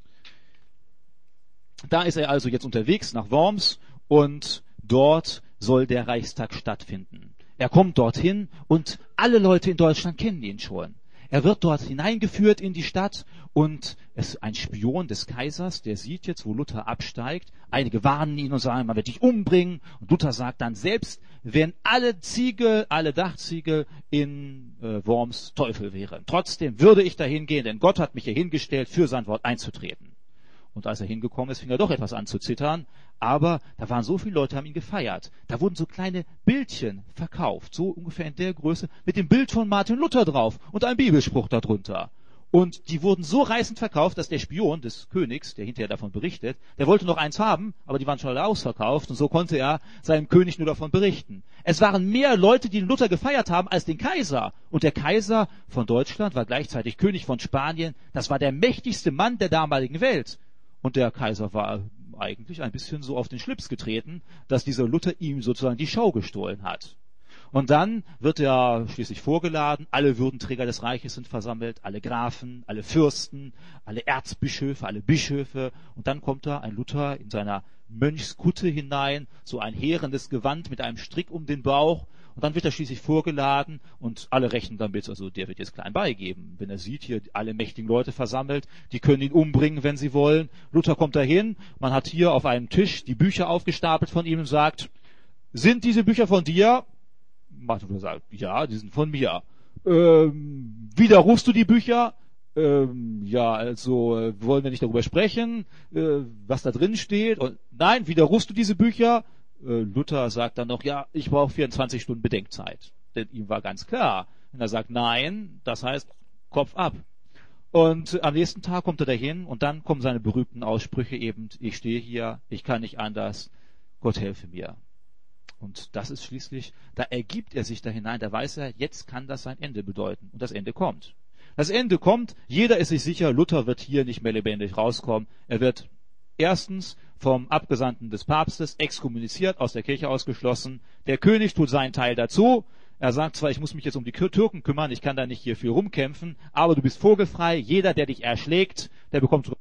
Da ist er also jetzt unterwegs nach Worms und dort soll der Reichstag stattfinden. Er kommt dorthin und alle Leute in Deutschland kennen ihn schon. Er wird dort hineingeführt in die Stadt und es ist ein Spion des Kaisers, der sieht jetzt, wo Luther absteigt. Einige warnen ihn und sagen, man wird dich umbringen. Und Luther sagt dann, selbst wenn alle Ziegel, alle Dachziegel in äh, Worms Teufel wären, trotzdem würde ich dahin gehen, denn Gott hat mich hier hingestellt, für sein Wort einzutreten. Und als er hingekommen ist, fing er doch etwas an zu zittern. Aber da waren so viele Leute, haben ihn gefeiert. Da wurden so kleine Bildchen verkauft, so ungefähr in der Größe, mit dem Bild von Martin Luther drauf und ein Bibelspruch darunter. Und die wurden so reißend verkauft, dass der Spion des Königs, der hinterher davon berichtet, der wollte noch eins haben, aber die waren schon alle ausverkauft und so konnte er seinem König nur davon berichten. Es waren mehr Leute, die den Luther gefeiert haben, als den Kaiser. Und der Kaiser von Deutschland war gleichzeitig König von Spanien. Das war der mächtigste Mann der damaligen Welt. Und der Kaiser war eigentlich ein bisschen so auf den Schlips getreten, dass dieser Luther ihm sozusagen die Schau gestohlen hat. Und dann wird er schließlich vorgeladen, alle Würdenträger des Reiches sind versammelt, alle Grafen, alle Fürsten, alle Erzbischöfe, alle Bischöfe. Und dann kommt da ein Luther in seiner Mönchskutte hinein, so ein heerendes Gewand mit einem Strick um den Bauch. Und dann wird er schließlich vorgeladen und alle rechnen damit, also der wird jetzt klein beigeben. Wenn er sieht, hier alle mächtigen Leute versammelt, die können ihn umbringen, wenn sie wollen. Luther kommt dahin, man hat hier auf einem Tisch die Bücher aufgestapelt von ihm und sagt, sind diese Bücher von dir? Martin Luther sagt, ja, die sind von mir. Ähm, widerrufst du die Bücher? Ähm, ja, also äh, wollen wir nicht darüber sprechen, äh, was da drin steht. Und nein, widerrufst du diese Bücher? Äh, Luther sagt dann noch, ja, ich brauche vierundzwanzig Stunden Bedenkzeit. Denn ihm war ganz klar. Und er sagt, nein, das heißt Kopf ab. Und äh, am nächsten Tag kommt er dahin und dann kommen seine berühmten Aussprüche eben, ich stehe hier, ich kann nicht anders, Gott helfe mir. Und das ist schließlich, da ergibt er sich da hinein, da weiß er, jetzt kann das sein Ende bedeuten. Und das Ende kommt. Das Ende kommt, jeder ist sich sicher, Luther wird hier nicht mehr lebendig rauskommen. Er wird erstens vom Abgesandten des Papstes exkommuniziert, aus der Kirche ausgeschlossen. Der König tut seinen Teil dazu. Er sagt zwar, ich muss mich jetzt um die Türken kümmern, ich kann da nicht hier viel rumkämpfen, aber du bist vogelfrei. Jeder, der dich erschlägt, der bekommt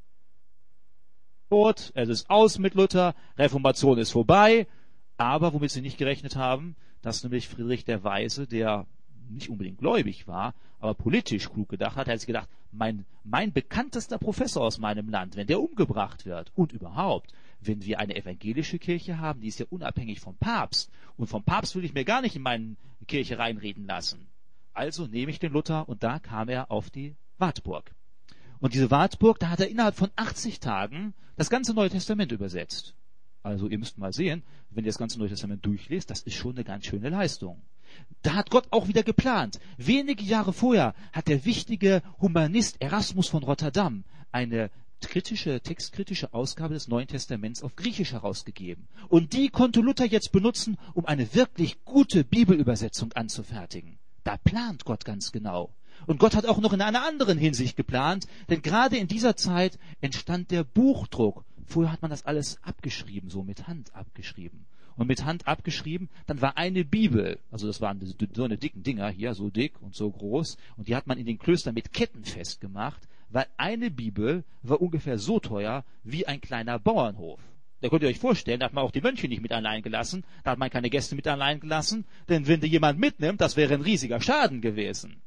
Tod. Es ist aus mit Luther. Reformation ist vorbei. Aber womit sie nicht gerechnet haben, dass nämlich Friedrich der Weise, der nicht unbedingt gläubig war, aber politisch klug gedacht hat, er hat sich gedacht, mein, mein bekanntester Professor aus meinem Land, wenn der umgebracht wird und überhaupt, wenn wir eine evangelische Kirche haben, die ist ja unabhängig vom Papst und vom Papst will ich mir gar nicht in meine Kirche reinreden lassen. Also nehme ich den Luther und da kam er auf die Wartburg. Und diese Wartburg, da hat er innerhalb von achtzig Tagen das ganze Neue Testament übersetzt. Also ihr müsst mal sehen, wenn ihr das ganze Neue Testament durchlest, das ist schon eine ganz schöne Leistung. Da hat Gott auch wieder geplant. Wenige Jahre vorher hat der wichtige Humanist Erasmus von Rotterdam eine kritische, textkritische Ausgabe des Neuen Testaments auf Griechisch herausgegeben. Und die konnte Luther jetzt benutzen, um eine wirklich gute Bibelübersetzung anzufertigen. Da plant Gott ganz genau. Und Gott hat auch noch in einer anderen Hinsicht geplant, denn gerade in dieser Zeit entstand der Buchdruck. Vorher hat man das alles abgeschrieben, so mit Hand abgeschrieben. Und mit Hand abgeschrieben, dann war eine Bibel, also das waren so eine dicken Dinger hier, so dick und so groß, und die hat man in den Klöstern mit Ketten festgemacht, weil eine Bibel war ungefähr so teuer wie ein kleiner Bauernhof. Da könnt ihr euch vorstellen, da hat man auch die Mönche nicht mit allein gelassen, da hat man keine Gäste mit allein gelassen, denn wenn da jemand mitnimmt, das wäre ein riesiger Schaden gewesen.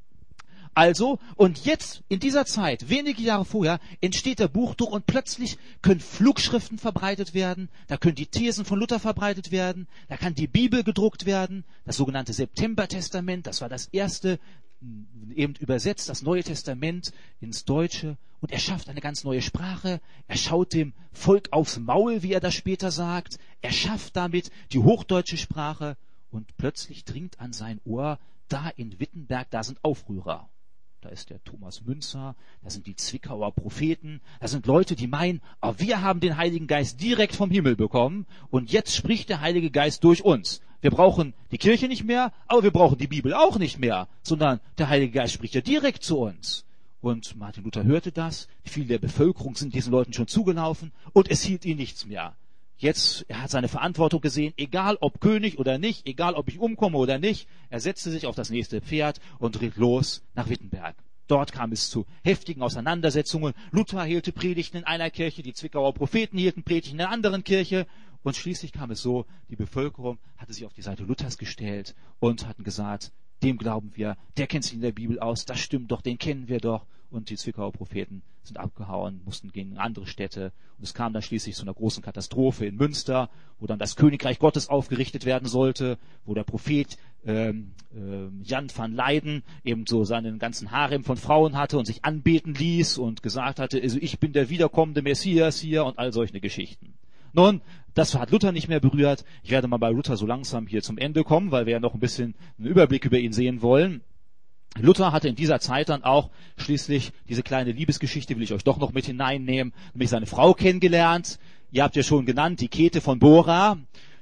Also, und jetzt, in dieser Zeit, wenige Jahre vorher, entsteht der Buchdruck und plötzlich können Flugschriften verbreitet werden, da können die Thesen von Luther verbreitet werden, da kann die Bibel gedruckt werden, das sogenannte Septembertestament, das war das erste, eben übersetzt, das Neue Testament ins Deutsche, und er schafft eine ganz neue Sprache, er schaut dem Volk aufs Maul, wie er das später sagt, er schafft damit die hochdeutsche Sprache, und plötzlich dringt an sein Ohr, da in Wittenberg, da sind Aufrührer. Da ist der Thomas Münzer, da sind die Zwickauer Propheten, da sind Leute, die meinen, oh, wir haben den Heiligen Geist direkt vom Himmel bekommen und jetzt spricht der Heilige Geist durch uns. Wir brauchen die Kirche nicht mehr, aber wir brauchen die Bibel auch nicht mehr, sondern der Heilige Geist spricht ja direkt zu uns. Und Martin Luther hörte das, viele der Bevölkerung sind diesen Leuten schon zugelaufen und es hielt ihn nichts mehr. Jetzt, er hat seine Verantwortung gesehen, egal ob König oder nicht, egal ob ich umkomme oder nicht, er setzte sich auf das nächste Pferd und ritt los nach Wittenberg. Dort kam es zu heftigen Auseinandersetzungen. Luther hielte Predigten in einer Kirche, die Zwickauer Propheten hielten Predigten in einer anderen Kirche. Und schließlich kam es so, die Bevölkerung hatte sich auf die Seite Luthers gestellt und hatten gesagt, dem glauben wir, der kennt sich in der Bibel aus, das stimmt doch, den kennen wir doch. Und die Zwickauer Propheten sind abgehauen, mussten gegen andere Städte. Und es kam dann schließlich zu einer großen Katastrophe in Münster, wo dann das Königreich Gottes aufgerichtet werden sollte, wo der Prophet ähm, ähm, Jan van Leyden eben so seinen ganzen Harem von Frauen hatte und sich anbeten ließ und gesagt hatte, also ich bin der wiederkommende Messias hier und all solche Geschichten. Nun, das hat Luther nicht mehr berührt. Ich werde mal bei Luther so langsam hier zum Ende kommen, weil wir ja noch ein bisschen einen Überblick über ihn sehen wollen. Luther hatte in dieser Zeit dann auch schließlich diese kleine Liebesgeschichte, will ich euch doch noch mit hineinnehmen, nämlich seine Frau kennengelernt. Ihr habt ja schon genannt, die Käthe von Bora.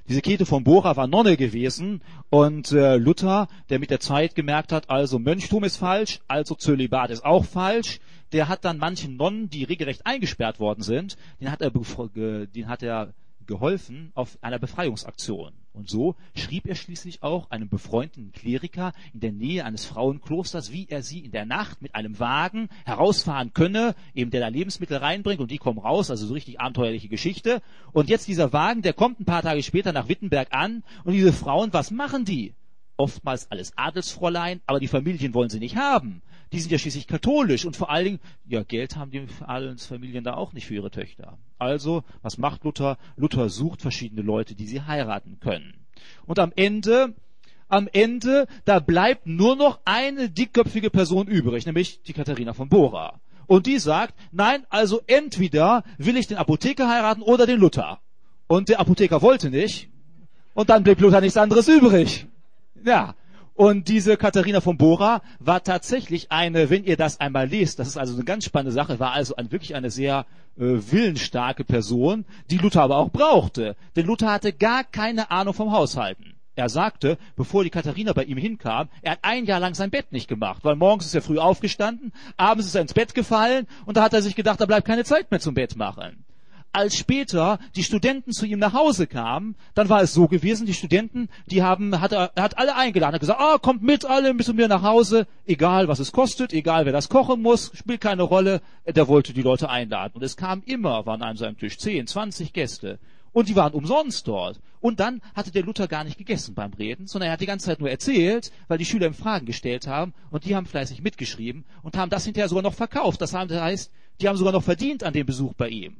Diese Käthe von Bora war Nonne gewesen und äh, Luther, der mit der Zeit gemerkt hat, also Mönchtum ist falsch, also Zölibat ist auch falsch, der hat dann manchen Nonnen, die regelrecht eingesperrt worden sind, den hat er, den hat er geholfen auf einer Befreiungsaktion. Und so schrieb er schließlich auch einem befreundeten Kleriker in der Nähe eines Frauenklosters, wie er sie in der Nacht mit einem Wagen herausfahren könne, eben der da Lebensmittel reinbringt und die kommen raus, also so richtig abenteuerliche Geschichte. Und jetzt dieser Wagen, der kommt ein paar Tage später nach Wittenberg an und diese Frauen, was machen die? Oftmals alles Adelsfräulein, aber die Familien wollen sie nicht haben. Die sind ja schließlich katholisch und vor allen Dingen, ja, Geld haben die Adelsfamilien da auch nicht für ihre Töchter. Also, was macht Luther? Luther sucht verschiedene Leute, die sie heiraten können. Und am Ende, am Ende, da bleibt nur noch eine dickköpfige Person übrig, nämlich die Katharina von Bora. Und die sagt, nein, also entweder will ich den Apotheker heiraten oder den Luther. Und der Apotheker wollte nicht. Und dann blieb Luther nichts anderes übrig. Ja. Und diese Katharina von Bora war tatsächlich eine, wenn ihr das einmal lest, das ist also eine ganz spannende Sache, war also ein, wirklich eine sehr äh, willensstarke Person, die Luther aber auch brauchte. Denn Luther hatte gar keine Ahnung vom Haushalten. Er sagte, bevor die Katharina bei ihm hinkam, er hat ein Jahr lang sein Bett nicht gemacht, weil morgens ist er früh aufgestanden, abends ist er ins Bett gefallen und da hat er sich gedacht, da bleibt keine Zeit mehr zum Bett machen. Als später die Studenten zu ihm nach Hause kamen, dann war es so gewesen, die Studenten, die haben, hat er, er hat alle eingeladen, hat gesagt, ah, kommt mit alle mit mir nach Hause, egal was es kostet, egal wer das kochen muss, spielt keine Rolle, der wollte die Leute einladen. Und es kamen immer, waren an seinem Tisch zehn, zwanzig Gäste. Und die waren umsonst dort. Und dann hatte der Luther gar nicht gegessen beim Reden, sondern er hat die ganze Zeit nur erzählt, weil die Schüler ihm Fragen gestellt haben und die haben fleißig mitgeschrieben und haben das hinterher sogar noch verkauft. Das heißt, die haben sogar noch verdient an dem Besuch bei ihm.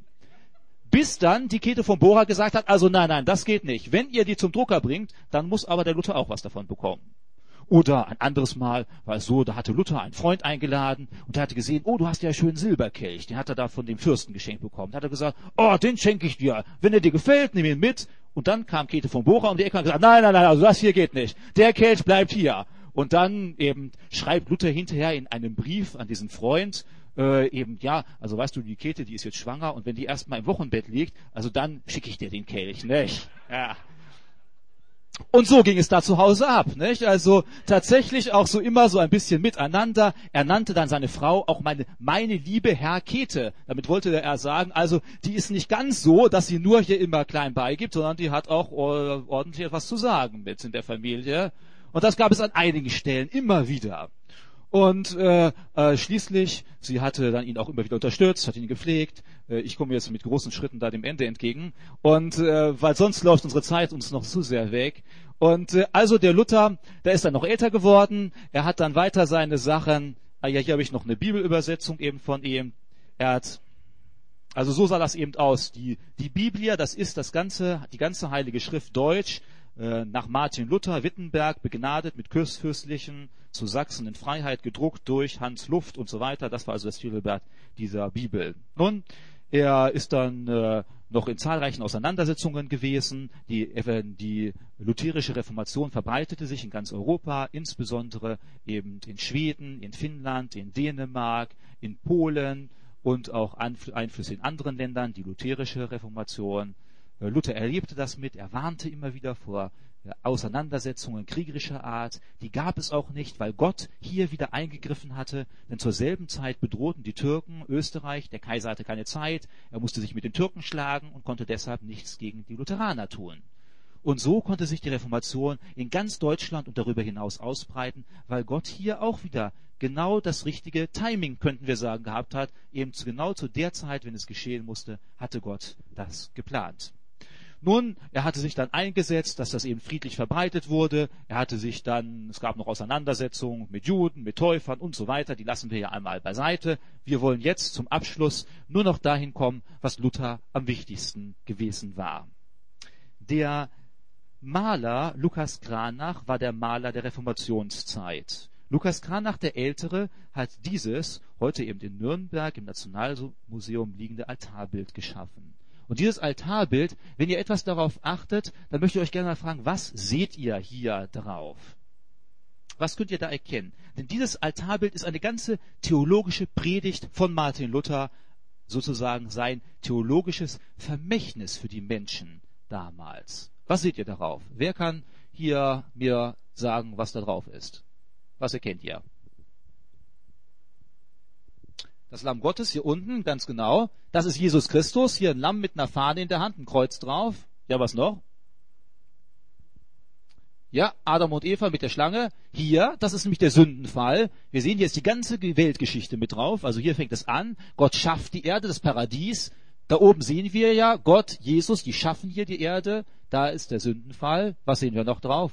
Bis dann die Käthe von Bora gesagt hat, also nein, nein, das geht nicht. Wenn ihr die zum Drucker bringt, dann muss aber der Luther auch was davon bekommen. Oder ein anderes Mal war es so, da hatte Luther einen Freund eingeladen und der hatte gesehen, oh, du hast ja einen schönen Silberkelch, den hat er da von dem Fürsten geschenkt bekommen. Da hat er gesagt, oh, den schenke ich dir. Wenn er dir gefällt, nimm ihn mit. Und dann kam Käthe von Bora um die Ecke und hat gesagt, nein, nein, nein, also das hier geht nicht. Der Kelch bleibt hier. Und dann eben schreibt Luther hinterher in einem Brief an diesen Freund, Äh, eben, ja, also weißt du, die Käthe, die ist jetzt schwanger und wenn die erstmal im Wochenbett liegt, also dann schicke ich dir den Kelch, nicht? Ja. Und so ging es da zu Hause ab, nicht? Also tatsächlich auch so immer so ein bisschen miteinander. Er nannte dann seine Frau auch meine, meine liebe Herr Käthe. Damit wollte er sagen, also die ist nicht ganz so, dass sie nur hier immer klein beigibt, sondern die hat auch ordentlich etwas zu sagen mit in der Familie. Und das gab es an einigen Stellen immer wieder. Und äh, äh, schließlich, sie hatte dann ihn auch immer wieder unterstützt, hat ihn gepflegt. Äh, ich komme jetzt mit großen Schritten da dem Ende entgegen. Und äh, weil sonst läuft unsere Zeit uns noch zu sehr weg. Und äh, also der Luther, der ist dann noch älter geworden. Er hat dann weiter seine Sachen. Ah ja, hier habe ich noch eine Bibelübersetzung eben von ihm. Er hat, also so sah das eben aus. Die die Biblia, das ist das ganze, die ganze Heilige Schrift Deutsch. Nach Martin Luther, Wittenberg, begnadet mit Kurfürstlichen, zu Sachsen in Freiheit, gedruckt durch Hans Luft und so weiter. Das war also das Titelblatt dieser Bibel. Nun, er ist dann äh, noch in zahlreichen Auseinandersetzungen gewesen. Die, äh, die lutherische Reformation verbreitete sich in ganz Europa, insbesondere eben in Schweden, in Finnland, in Dänemark, in Polen und auch Einflüsse in anderen Ländern, die lutherische Reformation. Luther erlebte das mit, er warnte immer wieder vor Auseinandersetzungen kriegerischer Art. Die gab es auch nicht, weil Gott hier wieder eingegriffen hatte, denn zur selben Zeit bedrohten die Türken Österreich, der Kaiser hatte keine Zeit, er musste sich mit den Türken schlagen und konnte deshalb nichts gegen die Lutheraner tun. Und so konnte sich die Reformation in ganz Deutschland und darüber hinaus ausbreiten, weil Gott hier auch wieder genau das richtige Timing, könnten wir sagen, gehabt hat. Eben zu, genau zu der Zeit, wenn es geschehen musste, hatte Gott das geplant. Nun, er hatte sich dann eingesetzt, dass das eben friedlich verbreitet wurde. Er hatte sich dann, es gab noch Auseinandersetzungen mit Juden, mit Täufern und so weiter. Die lassen wir ja einmal beiseite. Wir wollen jetzt zum Abschluss nur noch dahin kommen, was Luther am wichtigsten gewesen war. Der Maler Lukas Cranach war der Maler der Reformationszeit. Lukas Cranach der Ältere hat dieses, heute eben in Nürnberg im Nationalmuseum liegende Altarbild geschaffen. Und dieses Altarbild, wenn ihr etwas darauf achtet, dann möchte ich euch gerne mal fragen, was seht ihr hier drauf? Was könnt ihr da erkennen? Denn dieses Altarbild ist eine ganze theologische Predigt von Martin Luther, sozusagen sein theologisches Vermächtnis für die Menschen damals. Was seht ihr darauf? Wer kann hier mir sagen, was da drauf ist? Was erkennt ihr? Das Lamm Gottes hier unten, ganz genau. Das ist Jesus Christus. Hier ein Lamm mit einer Fahne in der Hand, ein Kreuz drauf. Ja, was noch? Ja, Adam und Eva mit der Schlange. Hier, das ist nämlich der Sündenfall. Wir sehen, hier ist die ganze Weltgeschichte mit drauf. Also hier fängt es an. Gott schafft die Erde, das Paradies. Da oben sehen wir ja Gott, Jesus, die schaffen hier die Erde. Da ist der Sündenfall. Was sehen wir noch drauf?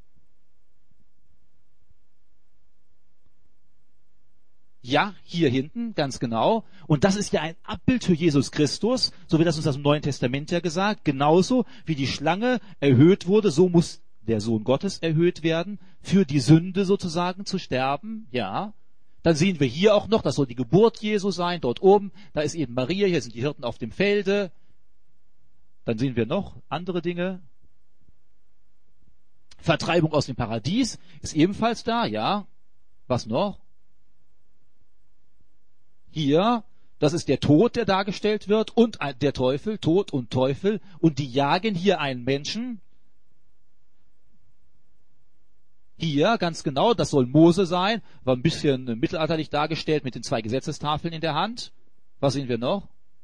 Ja, hier hinten, ganz genau. Und das ist ja ein Abbild für Jesus Christus, so wird das uns das im Neuen Testament ja gesagt. Genauso wie die Schlange erhöht wurde, so muss der Sohn Gottes erhöht werden, für die Sünde sozusagen zu sterben. Ja. Dann sehen wir hier auch noch, das soll die Geburt Jesu sein, dort oben. Da ist eben Maria, hier sind die Hirten auf dem Felde. Dann sehen wir noch andere Dinge. Vertreibung aus dem Paradies ist ebenfalls da, ja. Was noch? Hier, das ist der Tod, der dargestellt wird, und der Teufel, Tod und Teufel. Und die jagen hier einen Menschen. Hier, ganz genau, das soll Mose sein, war ein bisschen mittelalterlich dargestellt mit den zwei Gesetzestafeln in der Hand. Was sehen wir noch?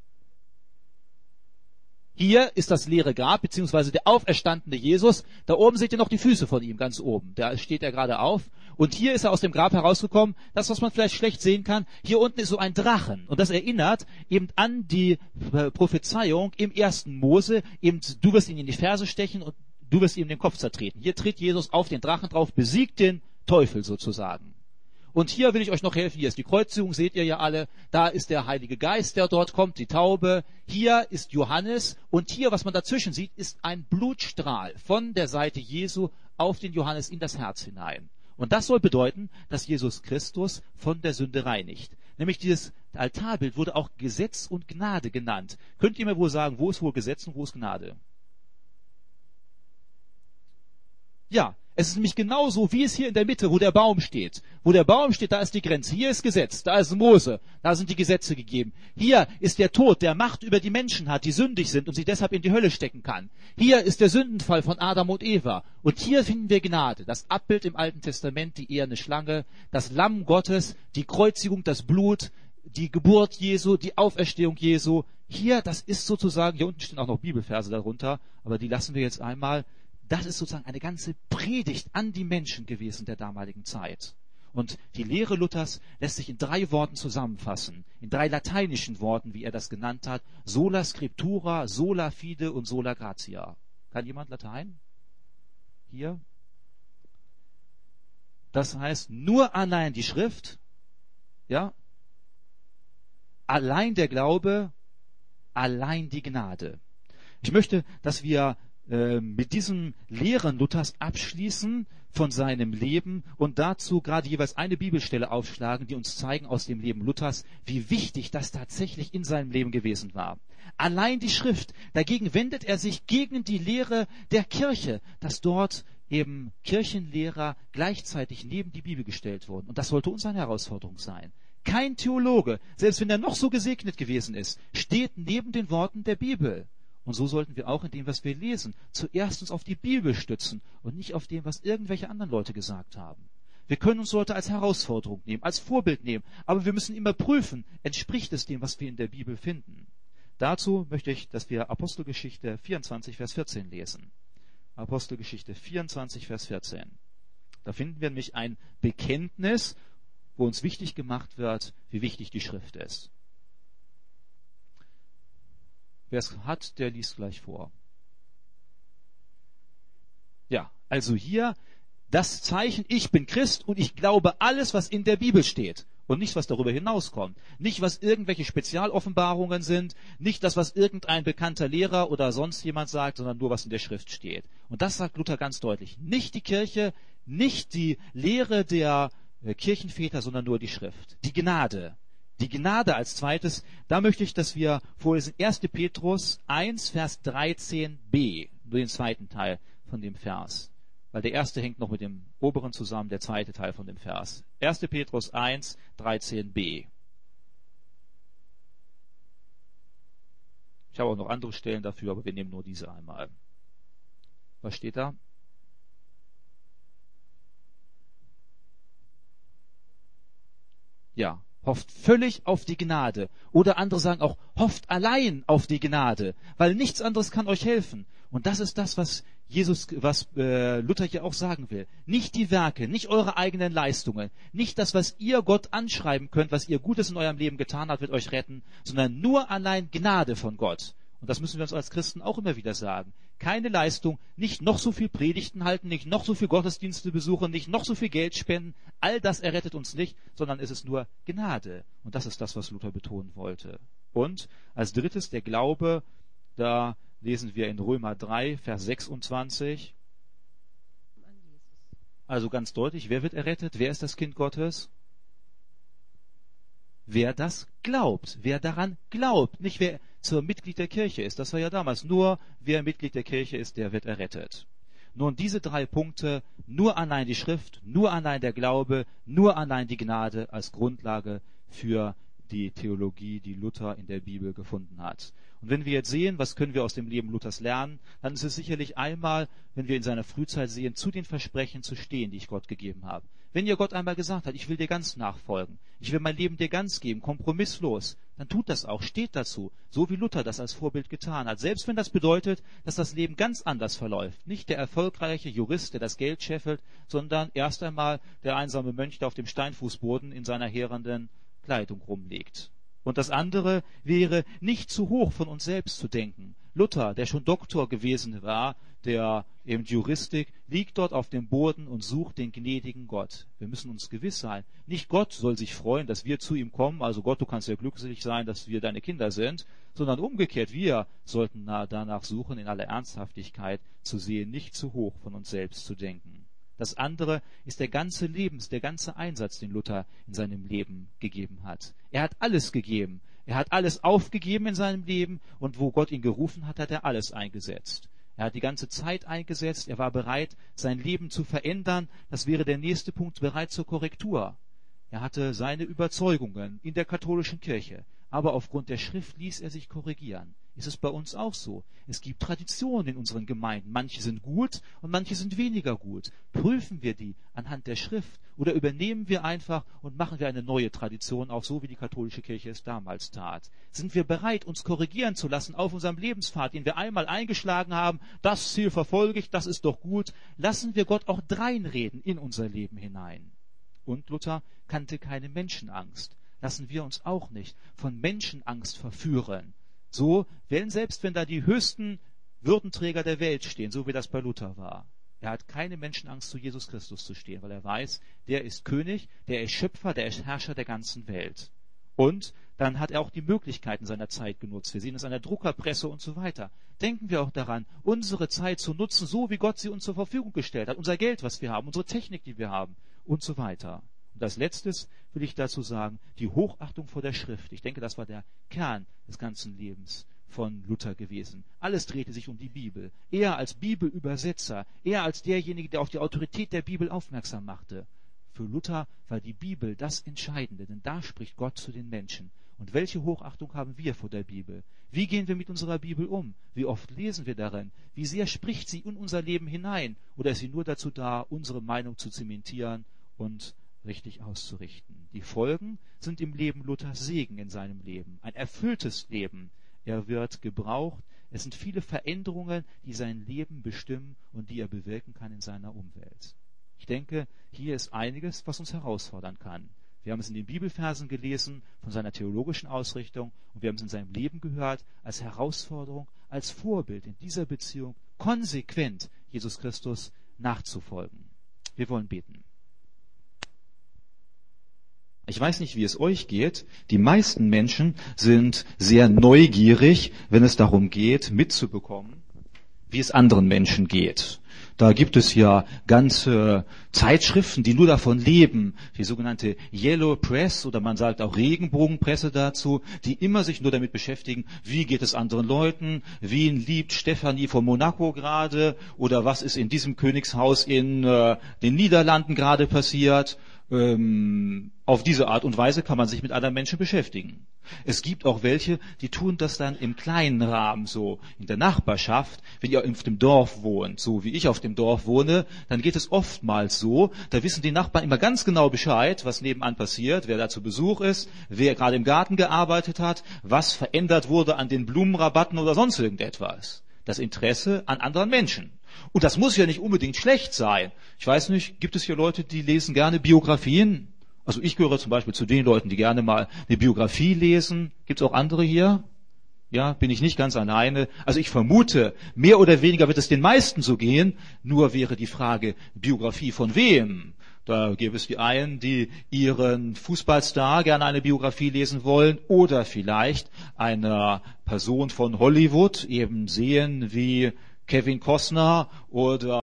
Hier ist das leere Grab, beziehungsweise der auferstandene Jesus. Da oben seht ihr noch die Füße von ihm, ganz oben. Da steht er gerade auf. Und hier ist er aus dem Grab herausgekommen. Das, was man vielleicht schlecht sehen kann, hier unten ist so ein Drachen. Und das erinnert eben an die Prophezeiung im ersten Mose. Eben, du wirst ihn in die Ferse stechen und du wirst ihm den Kopf zertreten. Hier tritt Jesus auf den Drachen drauf, besiegt den Teufel sozusagen. Und hier will ich euch noch helfen. Hier ist die Kreuzigung, seht ihr ja alle. Da ist der Heilige Geist, der dort kommt, die Taube. Hier ist Johannes. Und hier, was man dazwischen sieht, ist ein Blutstrahl von der Seite Jesu auf den Johannes in das Herz hinein. Und das soll bedeuten, dass Jesus Christus von der Sünde reinigt. Nämlich dieses Altarbild wurde auch Gesetz und Gnade genannt. Könnt ihr mir wohl sagen, wo ist wohl Gesetz und wo ist Gnade? Ja, es ist nämlich genauso, wie es hier in der Mitte, wo der Baum steht. Wo der Baum steht, da ist die Grenze. Hier ist Gesetz, da ist Mose, da sind die Gesetze gegeben. Hier ist der Tod, der Macht über die Menschen hat, die sündig sind und sie deshalb in die Hölle stecken kann. Hier ist der Sündenfall von Adam und Eva. Und hier finden wir Gnade, das Abbild im Alten Testament, die eherne Schlange, das Lamm Gottes, die Kreuzigung, das Blut, die Geburt Jesu, die Auferstehung Jesu. Hier, das ist sozusagen, hier unten stehen auch noch Bibelverse darunter, aber die lassen wir jetzt einmal. Das ist sozusagen eine ganze Predigt an die Menschen gewesen der damaligen Zeit. Und die Lehre Luthers lässt sich in drei Worten zusammenfassen, in drei lateinischen Worten, wie er das genannt hat: sola scriptura, sola fide und sola gratia. Kann jemand Latein? Hier? Das heißt, nur allein die Schrift, ja, allein der Glaube, allein die Gnade. Ich möchte, dass wir mit diesen Lehren Luthers abschließen von seinem Leben und dazu gerade jeweils eine Bibelstelle aufschlagen, die uns zeigen aus dem Leben Luthers, wie wichtig das tatsächlich in seinem Leben gewesen war. Allein die Schrift, dagegen wendet er sich gegen die Lehre der Kirche, dass dort eben Kirchenlehrer gleichzeitig neben die Bibel gestellt wurden. Und das sollte uns eine Herausforderung sein. Kein Theologe, selbst wenn er noch so gesegnet gewesen ist, steht neben den Worten der Bibel. Und so sollten wir auch in dem, was wir lesen, zuerst uns auf die Bibel stützen und nicht auf dem, was irgendwelche anderen Leute gesagt haben. Wir können uns Leute als Herausforderung nehmen, als Vorbild nehmen, aber wir müssen immer prüfen, entspricht es dem, was wir in der Bibel finden. Dazu möchte ich, dass wir Apostelgeschichte vierundzwanzig, Vers vierzehn lesen. Apostelgeschichte vierundzwanzig, Vers vierzehn. Da finden wir nämlich ein Bekenntnis, wo uns wichtig gemacht wird, wie wichtig die Schrift ist. Wer es hat, der liest gleich vor. Ja, also hier das Zeichen, ich bin Christ und ich glaube alles, was in der Bibel steht. Und nicht, was darüber hinauskommt. Nicht, was irgendwelche Spezialoffenbarungen sind. Nicht das, was irgendein bekannter Lehrer oder sonst jemand sagt, sondern nur, was in der Schrift steht. Und das sagt Luther ganz deutlich. Nicht die Kirche, nicht die Lehre der Kirchenväter, sondern nur die Schrift. Die Gnade. Die Gnade als zweites, da möchte ich, dass wir vorlesen erster Petrus eins, Vers dreizehn b, nur den zweiten Teil von dem Vers. Weil der erste hängt noch mit dem oberen zusammen, der zweite Teil von dem Vers. erster Petrus eins, dreizehn b. Ich habe auch noch andere Stellen dafür, aber wir nehmen nur diese einmal. Was steht da? Ja, hofft völlig auf die Gnade. Oder andere sagen auch, hofft allein auf die Gnade, weil nichts anderes kann euch helfen. Und das ist das, was Jesus, was äh, Luther hier auch sagen will. Nicht die Werke, nicht eure eigenen Leistungen, nicht das, was ihr Gott anschreiben könnt, was ihr Gutes in eurem Leben getan habt, wird euch retten, sondern nur allein Gnade von Gott. Und das müssen wir uns als Christen auch immer wieder sagen. Keine Leistung, nicht noch so viel Predigten halten, nicht noch so viel Gottesdienste besuchen, nicht noch so viel Geld spenden. All das errettet uns nicht, sondern es ist nur Gnade. Und das ist das, was Luther betonen wollte. Und als drittes der Glaube, da lesen wir in Römer drei, Vers sechsundzwanzig. Also ganz deutlich, wer wird errettet? Wer ist das Kind Gottes? Wer das glaubt, wer daran glaubt, nicht wer zur Mitglied der Kirche ist. Das war ja damals. Nur wer Mitglied der Kirche ist, der wird errettet. Nun, diese drei Punkte, nur allein die Schrift, nur allein der Glaube, nur allein die Gnade als Grundlage für die Theologie, die Luther in der Bibel gefunden hat. Und wenn wir jetzt sehen, was können wir aus dem Leben Luthers lernen, dann ist es sicherlich einmal, wenn wir in seiner Frühzeit sehen, zu den Versprechen zu stehen, die ich Gott gegeben habe. Wenn ihr Gott einmal gesagt hat, ich will dir ganz nachfolgen, ich will mein Leben dir ganz geben, kompromisslos, dann tut das auch, steht dazu, so wie Luther das als Vorbild getan hat. Selbst wenn das bedeutet, dass das Leben ganz anders verläuft. Nicht der erfolgreiche Jurist, der das Geld scheffelt, sondern erst einmal der einsame Mönch, der auf dem Steinfußboden in seiner heerenden Kleidung rumliegt. Und das andere wäre, nicht zu hoch von uns selbst zu denken. Luther, der schon Doktor gewesen war, der eben Juristik, liegt dort auf dem Boden und sucht den gnädigen Gott. Wir müssen uns gewiss sein, nicht Gott soll sich freuen, dass wir zu ihm kommen, also Gott, du kannst ja glücklich sein, dass wir deine Kinder sind, sondern umgekehrt, wir sollten danach suchen, in aller Ernsthaftigkeit zu sehen, nicht zu hoch von uns selbst zu denken. Das andere ist der ganze Lebens, der ganze Einsatz, den Luther in seinem Leben gegeben hat. Er hat alles gegeben. Er hat alles aufgegeben in seinem Leben und wo Gott ihn gerufen hat, hat er alles eingesetzt. Er hat die ganze Zeit eingesetzt. Er war bereit, sein Leben zu verändern. Das wäre der nächste Punkt, bereit zur Korrektur. Er hatte seine Überzeugungen in der katholischen Kirche, aber aufgrund der Schrift ließ er sich korrigieren. Ist es bei uns auch so? Es gibt Traditionen in unseren Gemeinden. Manche sind gut und manche sind weniger gut. Prüfen wir die anhand der Schrift oder übernehmen wir einfach und machen wir eine neue Tradition, auch so wie die katholische Kirche es damals tat? Sind wir bereit, uns korrigieren zu lassen auf unserem Lebenspfad, den wir einmal eingeschlagen haben? Das Ziel verfolge ich, das ist doch gut. Lassen wir Gott auch dreinreden in unser Leben hinein. Und Luther kannte keine Menschenangst. Lassen wir uns auch nicht von Menschenangst verführen. So, wenn, selbst wenn da die höchsten Würdenträger der Welt stehen, so wie das bei Luther war. Er hat keine Menschenangst, zu Jesus Christus zu stehen, weil er weiß, der ist König, der ist Schöpfer, der ist Herrscher der ganzen Welt. Und dann hat er auch die Möglichkeiten seiner Zeit genutzt. Wir sehen es an der Druckerpresse und so weiter. Denken wir auch daran, unsere Zeit zu nutzen, so wie Gott sie uns zur Verfügung gestellt hat. Unser Geld, was wir haben, unsere Technik, die wir haben und so weiter. Und als letztes will ich dazu sagen, die Hochachtung vor der Schrift. Ich denke, das war der Kern des ganzen Lebens von Luther gewesen. Alles drehte sich um die Bibel. Er als Bibelübersetzer, er als derjenige, der auf die Autorität der Bibel aufmerksam machte. Für Luther war die Bibel das Entscheidende, denn da spricht Gott zu den Menschen. Und welche Hochachtung haben wir vor der Bibel? Wie gehen wir mit unserer Bibel um? Wie oft lesen wir darin? Wie sehr spricht sie in unser Leben hinein? Oder ist sie nur dazu da, unsere Meinung zu zementieren und richtig auszurichten? Die Folgen sind im Leben Luthers Segen in seinem Leben. Ein erfülltes Leben. Er wird gebraucht. Es sind viele Veränderungen, die sein Leben bestimmen und die er bewirken kann in seiner Umwelt. Ich denke, hier ist einiges, was uns herausfordern kann. Wir haben es in den Bibelversen gelesen von seiner theologischen Ausrichtung und wir haben es in seinem Leben gehört als Herausforderung, als Vorbild in dieser Beziehung konsequent Jesus Christus nachzufolgen. Wir wollen beten. Ich weiß nicht, wie es euch geht. Die meisten Menschen sind sehr neugierig, wenn es darum geht, mitzubekommen, wie es anderen Menschen geht. Da gibt es ja ganze Zeitschriften, die nur davon leben, die sogenannte Yellow Press oder man sagt auch Regenbogenpresse dazu, die immer sich nur damit beschäftigen, wie geht es anderen Leuten, wen liebt Stefanie von Monaco gerade oder was ist in diesem Königshaus in äh, den Niederlanden gerade passiert. Ähm, auf diese Art und Weise kann man sich mit anderen Menschen beschäftigen. Es gibt auch welche, die tun das dann im kleinen Rahmen, so in der Nachbarschaft. Wenn ihr auf dem Dorf wohnt, so wie ich auf dem Dorf wohne, dann geht es oftmals so, da wissen die Nachbarn immer ganz genau Bescheid, was nebenan passiert, wer da zu Besuch ist, wer gerade im Garten gearbeitet hat, was verändert wurde an den Blumenrabatten oder sonst irgendetwas. Das Interesse an anderen Menschen. Und das muss ja nicht unbedingt schlecht sein. Ich weiß nicht, gibt es hier Leute, die lesen gerne Biografien? Also ich gehöre zum Beispiel zu den Leuten, die gerne mal eine Biografie lesen. Gibt es auch andere hier? Ja, bin ich nicht ganz alleine. Also ich vermute, mehr oder weniger wird es den meisten so gehen. Nur wäre die Frage, Biografie von wem? Da gäbe es die einen, die ihren Fußballstar gerne eine Biografie lesen wollen oder vielleicht einer Person von Hollywood eben sehen wie Kevin Costner oder